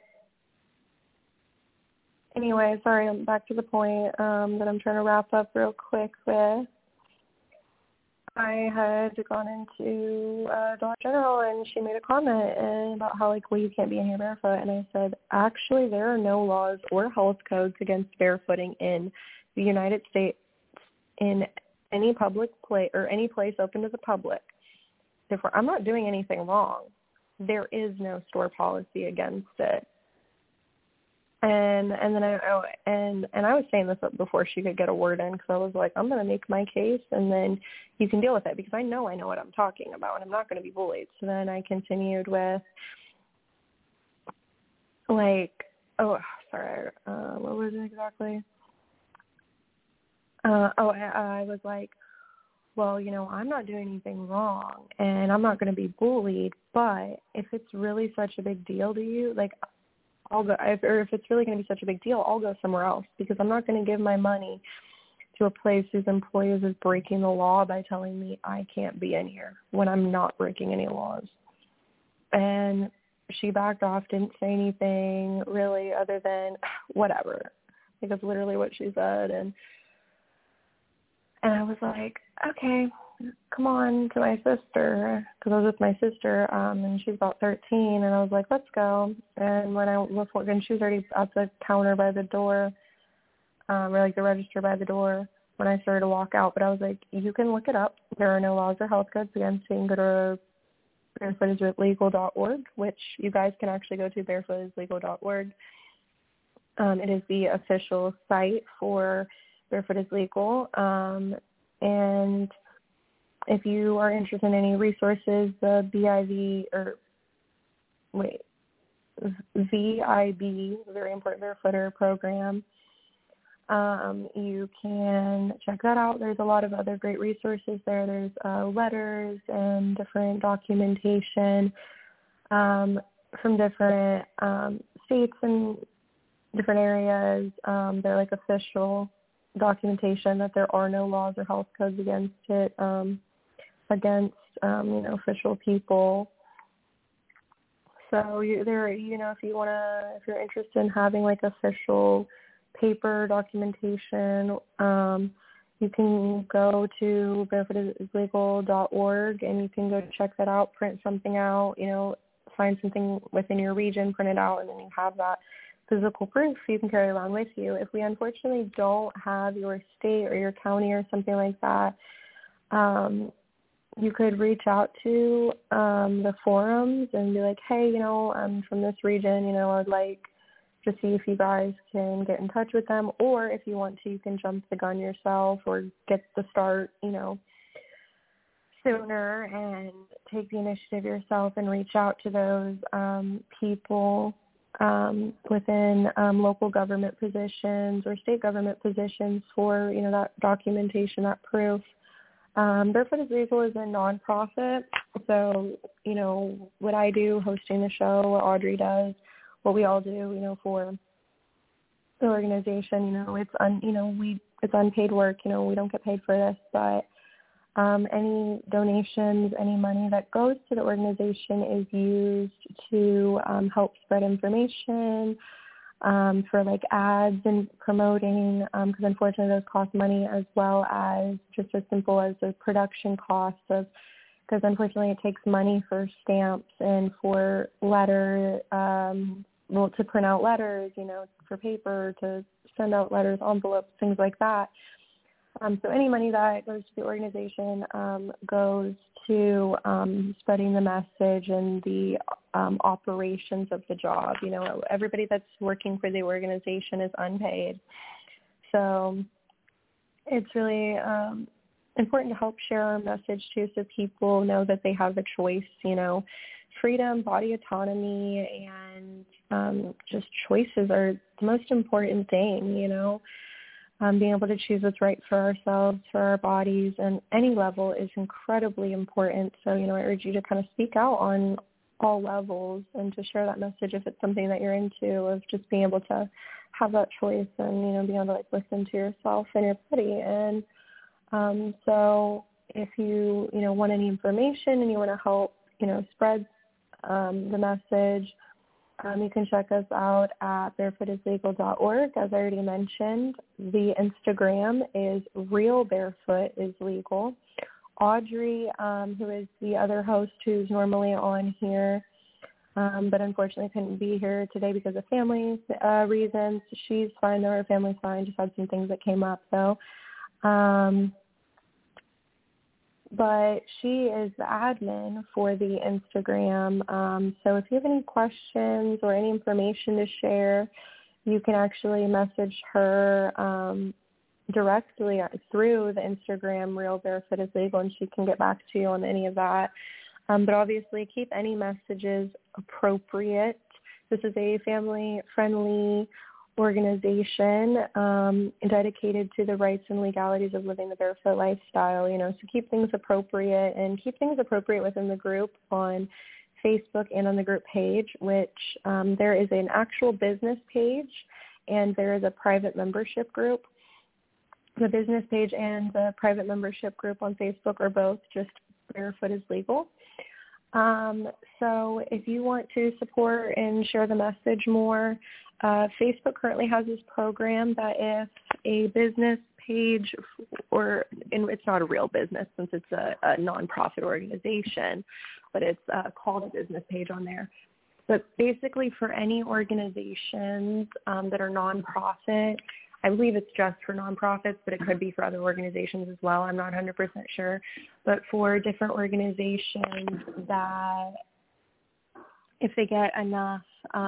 anyway, sorry, I'm back to the point that I'm trying to wrap up real quick with. I had gone into Dollar General and she made a comment about how, like, well, you can't be in here barefoot. And I said, actually, there are no laws or health codes against barefooting in the United States in any public place or any place open to the public. Therefore, I'm not doing anything wrong. There is no store policy against it. And then I was saying this before she could get a word in, because I was like, I'm going to make my case, and then you can deal with it, because I know what I'm talking about, and I'm not going to be bullied. So then I continued with, like, what was it exactly? I was like, well, I'm not doing anything wrong, and I'm not going to be bullied, but if it's really such a big deal to you, like, I'll go, or if it's really going to be such a big deal, I'll go somewhere else, because I'm not going to give my money to a place whose employees is breaking the law by telling me I can't be in here when I'm not breaking any laws. And she backed off, didn't say anything really other than whatever. I think that's literally what she said. And I was like, okay, come on to my sister, because I was with my sister, and she's about 13, and I was like, let's go. And and she was already at the counter by the door, or like the register by the door, when I started to walk out. But I was like, you can look it up. There are no laws or health codes against it. You can go to barefootislegal.org, which you guys can actually go to, barefootislegal.org. It is the official site for Barefoot is Legal. And if you are interested in any resources, the VIB, Very Important Barefooter program, you can check that out. There's a lot of other great resources there. There's letters and different documentation from different states and different areas. They're like official documentation that there are no laws or health codes against it, against official people. So if you're interested in having like official paper documentation, you can go to barefootislegal.org and you can go check that out, print something out, find something within your region, print it out, and then you have that physical proof you can carry around with you. If we unfortunately don't have your state or your county or something like that, you could reach out to the forums and be like, hey, I'm from this region, I'd like to see if you guys can get in touch with them, or if you want to, you can jump the gun yourself or get the start, sooner and take the initiative yourself and reach out to those people within local government positions or state government positions for, that documentation, that proof. Barefoot is Legal is a nonprofit, so, what I do, hosting the show, what Audrey does, what we all do, for the organization, it's unpaid work, we don't get paid for this, but any donations, any money that goes to the organization is used to help spread information, for like ads and promoting, because unfortunately those cost money, as well as just as simple as the production costs of, because unfortunately it takes money for stamps and for to print out letters, for paper, to send out letters, envelopes, things like that. So any money that goes to the organization goes to spreading the message and the operations of the job. Everybody that's working for the organization is unpaid. So it's really important to help share our message too, so people know that they have a choice, freedom, body autonomy, and just choices are the most important thing, being able to choose what's right for ourselves, for our bodies, and any level is incredibly important. So, I urge you to kind of speak out on all levels and to share that message if it's something that you're into, of just being able to have that choice and, being able to listen to yourself and your body. And so if you, want any information and you want to help, spread the message, you can check us out at barefootislegal.org. As I already mentioned, the Instagram is Real Barefoot is Legal. Audrey, who is the other host who's normally on here, but unfortunately couldn't be here today because of family reasons. She's fine, though. Her family's fine. Just had some things that came up, though. But she is the admin for the Instagram. So if you have any questions or any information to share, you can actually message her directly through the Instagram, Real Barefoot is Legal, and she can get back to you on any of that. But obviously keep any messages appropriate. This is a family-friendly organization dedicated to the rights and legalities of living the barefoot lifestyle, so keep things appropriate and keep things appropriate within the group on Facebook and on the group page, which there is an actual business page and there is a private membership group. The business page and the private membership group on Facebook are both just Barefoot is Legal. So if you want to support and share the message more, Facebook currently has this program that if a business page, and it's not a real business since it's a nonprofit organization, but it's called a business page on there. But basically for any organizations that are nonprofit, I believe it's just for nonprofits, but it could be for other organizations as well. I'm not 100% sure. But for different organizations that if they get enough,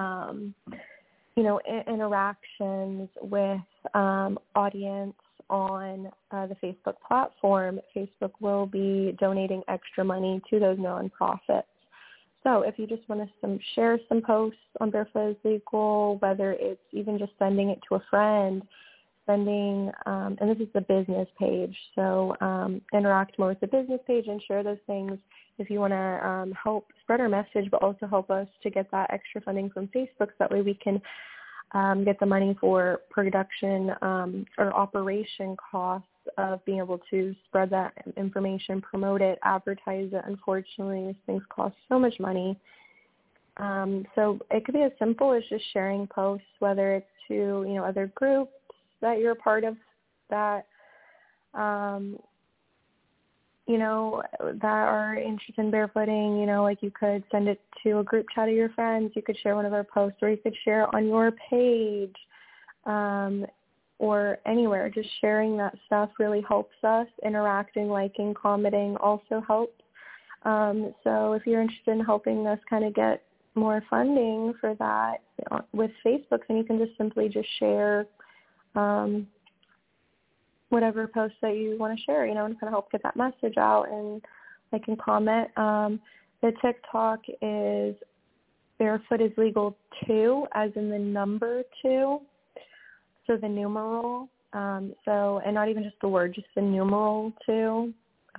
interactions with audience on the Facebook platform, Facebook will be donating extra money to those nonprofits. So if you just want to share some posts on Barefoot is Legal, whether it's even just sending it to a friend, and this is the business page, so interact more with the business page and share those things if you want to help spread our message, but also help us to get that extra funding from Facebook so that way we can get the money for production or operation costs of being able to spread that information, promote it, advertise it. Unfortunately, these things cost so much money. So it could be as simple as just sharing posts, whether it's to, other groups that you're a part of that, that are interested in barefooting, like you could send it to a group chat of your friends. You could share one of our posts, or you could share it on your page, or anywhere. Just sharing that stuff really helps us. Interacting, liking, commenting also helps. So if you're interested in helping us kind of get more funding for that with Facebook, then you can just simply just share whatever post that you want to share, and kind of help get that message out, and like and comment. The TikTok is Barefoot is Legal 2, as in the number 2, so the numeral. And not even just the word, just the numeral 2.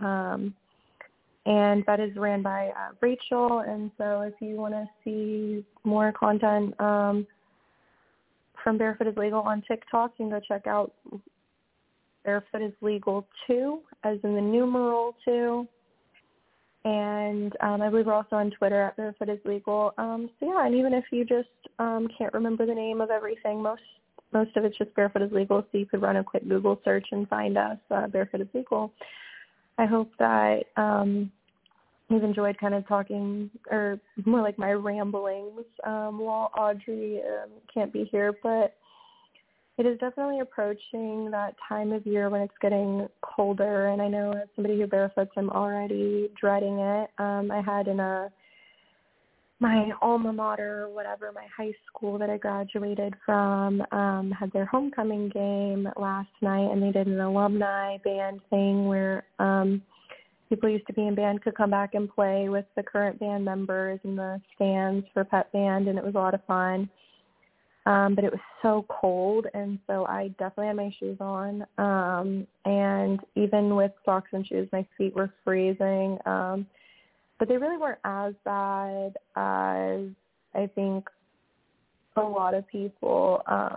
And that is ran by Rachel. And so if you want to see more content from Barefoot is Legal on TikTok, you can go check out Barefoot is Legal 2, as in the numeral 2. And I believe we're also on Twitter at Barefoot is Legal. And even if you just can't remember the name of everything, most of it's just Barefoot is Legal, so you could run a quick Google search and find us, Barefoot is Legal. I hope that you've enjoyed kind of talking, or more like my ramblings, while Audrey can't be here, but it is definitely approaching that time of year when it's getting colder, and I know as somebody who barefoots, I'm already dreading it. I had my alma mater, whatever, my high school that I graduated from, had their homecoming game last night, and they did an alumni band thing where people who used to be in band could come back and play with the current band members in the stands for pep band, and it was a lot of fun. But it was so cold, and so I definitely had my shoes on. And even with socks and shoes, my feet were freezing. But they really weren't as bad as I think a lot of people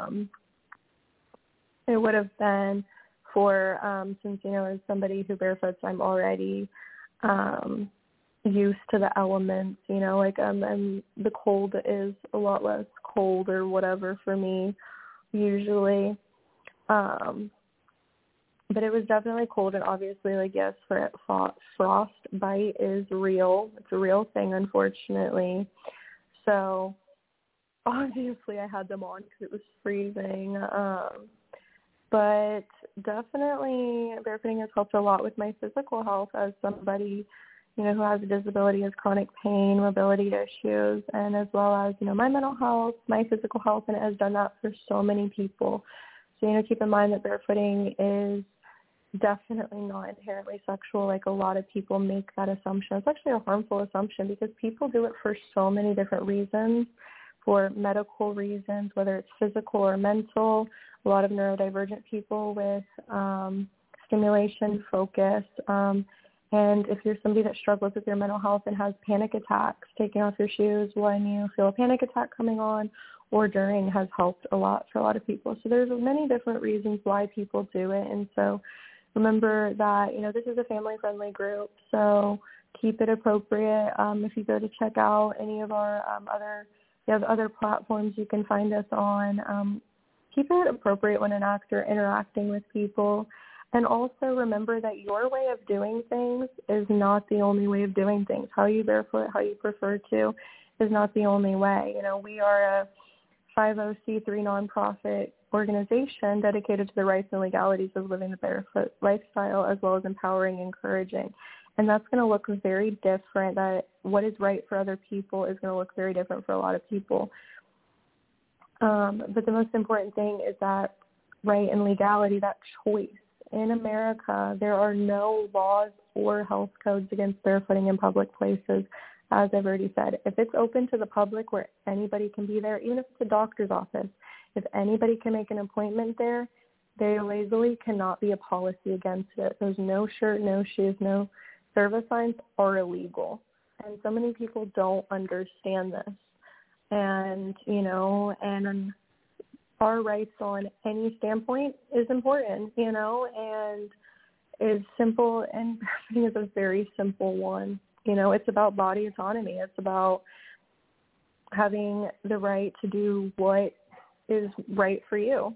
it would have been for, since, as somebody who barefoots, I'm already used to the elements, and the cold is a lot less cold or whatever for me usually. But it was definitely cold, and obviously, like, yes, frostbite is real. It's a real thing, unfortunately. So obviously I had them on because it was freezing. But definitely barefooting has helped a lot with my physical health as somebody, who has a disability, has chronic pain, mobility issues, and as well as, my mental health, my physical health, and it has done that for so many people. So, keep in mind that barefooting is definitely not inherently sexual, like a lot of people make that assumption. It's actually a harmful assumption because people do it for so many different reasons, for medical reasons, whether it's physical or mental. A lot of neurodivergent people with stimulation, focus, and if you're somebody that struggles with your mental health and has panic attacks, taking off your shoes when you feel a panic attack coming on or during has helped a lot for a lot of people. So there's many different reasons why people do it, and so remember that, this is a family-friendly group, so keep it appropriate. If you go to check out any of our other platforms you can find us on, keep it appropriate when interacting with people. And also remember that your way of doing things is not the only way of doing things. How you barefoot, how you prefer to, is not the only way. We are a 50c3 nonprofit organization dedicated to the rights and legalities of living the barefoot lifestyle, as well as empowering and encouraging. And that's going to look very different. That what is right for other people is going to look very different for a lot of people. But the most important thing is that right and legality, that choice. In America, there are no laws or health codes against barefooting in public places. As I've already said, if it's open to the public where anybody can be there, even if it's a doctor's office, if anybody can make an appointment there, there legally cannot be a policy against it. There's no shirt, no shoes, no service signs are illegal. And so many people don't understand this. And, and our rights on any standpoint is important, and is simple, and barefooting is a very simple one. It's about body autonomy. It's about having the right to do what is right for you,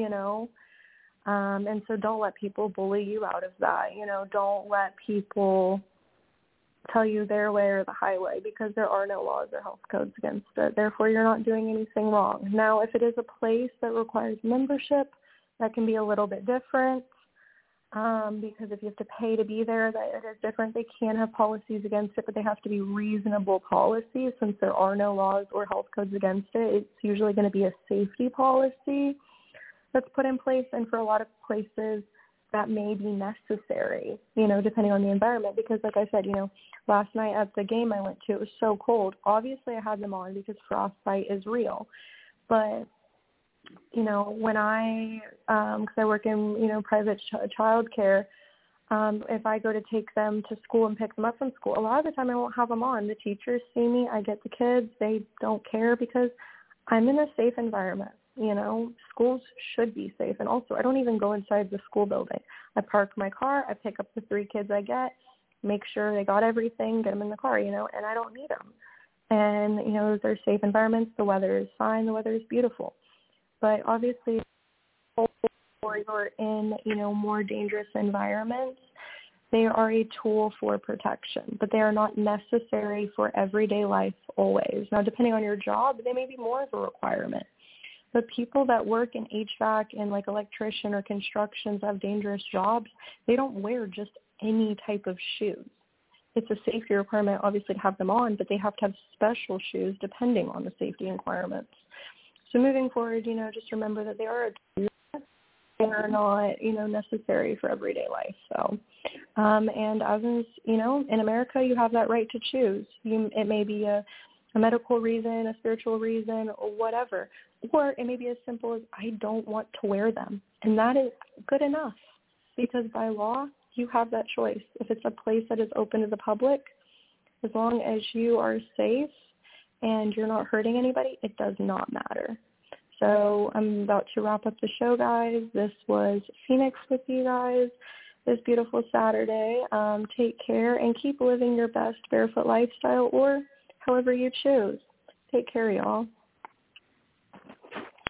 and so don't let people bully you out of that. Don't let people tell you their way or the highway, because there are no laws or health codes against it. Therefore, you're not doing anything wrong. Now, if it is a place that requires membership, that can be a little bit different. Because if you have to pay to be there, that it is different. They can have policies against it, but they have to be reasonable policies. Since there are no laws or health codes against it, it's usually going to be a safety policy that's put in place. And for a lot of places, that may be necessary, depending on the environment. Because like I said, last night at the game I went to, it was so cold. Obviously, I had them on because frostbite is real. But when because I work in, private child care, if I go to take them to school and pick them up from school, a lot of the time I won't have them on. The teachers see me, I get the kids, they don't care because I'm in a safe environment. Schools should be safe. And also, I don't even go inside the school building. I park my car, I pick up the 3 kids I get, make sure they got everything, get them in the car, and I don't need them. And, those are safe environments. The weather is fine. The weather is beautiful. But obviously, or you're in, more dangerous environments, they are a tool for protection, but they are not necessary for everyday life always. Now, depending on your job, they may be more of a requirement. But people that work in HVAC and like electrician or constructions have dangerous jobs, they don't wear just any type of shoes. It's a safety requirement, obviously, to have them on, but they have to have special shoes depending on the safety requirements. So moving forward, just remember that they are a tool. They are not, necessary for everyday life. So, and as in America, you have that right to choose. It may be a medical reason, a spiritual reason, or whatever. Or it may be as simple as, I don't want to wear them. And that is good enough, because by law, you have that choice. If it's a place that is open to the public, as long as you are safe and you're not hurting anybody, it does not matter. So I'm about to wrap up the show, guys. This was Phoenix with you guys this beautiful Saturday. Take care and keep living your best barefoot lifestyle, or however you choose. Take care, y'all.